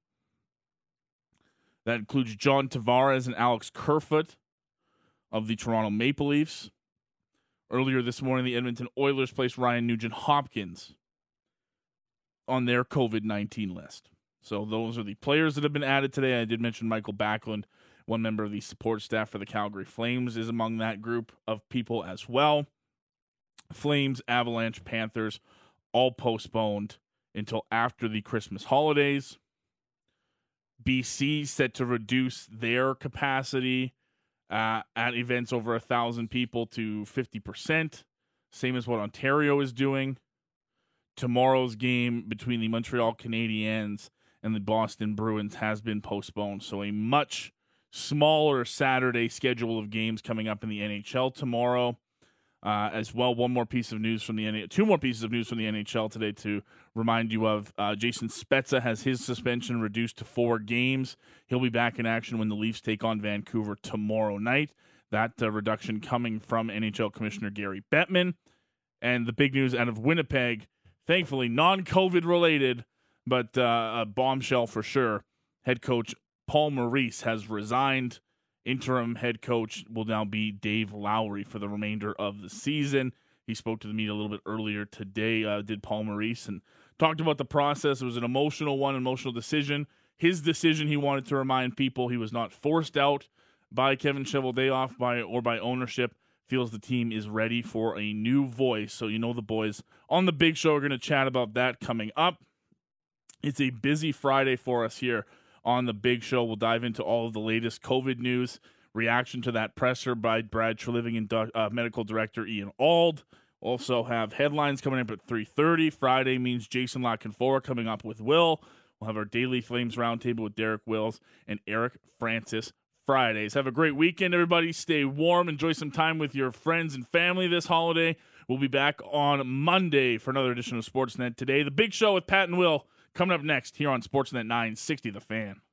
[SPEAKER 2] That includes John Tavares and Alex Kerfoot of the Toronto Maple Leafs. Earlier this morning, the Edmonton Oilers placed Ryan Nugent-Hopkins on their COVID nineteen list. So those are the players that have been added today. I did mention Michael Backlund, one member of the support staff for the Calgary Flames, is among that group of people as well. Flames, Avalanche, Panthers, all postponed until after the Christmas holidays. B C set to reduce their capacity uh, at events over a thousand people to fifty percent, same as what Ontario is doing. Tomorrow's game between the Montreal Canadiens and the Boston Bruins has been postponed, so a much smaller Saturday schedule of games coming up in the N H L tomorrow. Uh, as well, one more piece of news from the N H L, two more pieces of news from the N H L today to remind you of. Uh, Jason Spezza has his suspension reduced to four games. He'll be back in action when the Leafs take on Vancouver tomorrow night. That uh, reduction coming from N H L Commissioner Gary Bettman. And the big news out of Winnipeg, thankfully non-COVID related, but uh, a bombshell for sure. Head coach Paul Maurice has resigned. Interim head coach will now be Dave Lowry for the remainder of the season. He spoke to the media a little bit earlier today, uh, did Paul Maurice, and talked about the process. It was an emotional one, emotional decision. His decision, he wanted to remind people, he was not forced out by Kevin Cheveldayoff by, or by ownership. Feels the team is ready for a new voice. So you know the boys on the big show are going to chat about that coming up. It's a busy Friday for us here on the big show. We'll dive into all of the latest COVID news, reaction to that presser by Brad Treliving and uh, medical director Ian Auld. Also have headlines coming up at three thirty. Friday means Jason Lockenfora coming up with Will. We'll have our Daily Flames Roundtable with Derek Wills and Eric Francis Fridays. Have a great weekend, everybody. Stay warm. Enjoy some time with your friends and family this holiday. We'll be back on Monday for another edition of Sportsnet Today. The Big Show with Pat and Will coming up next here on Sportsnet nine sixty The Fan.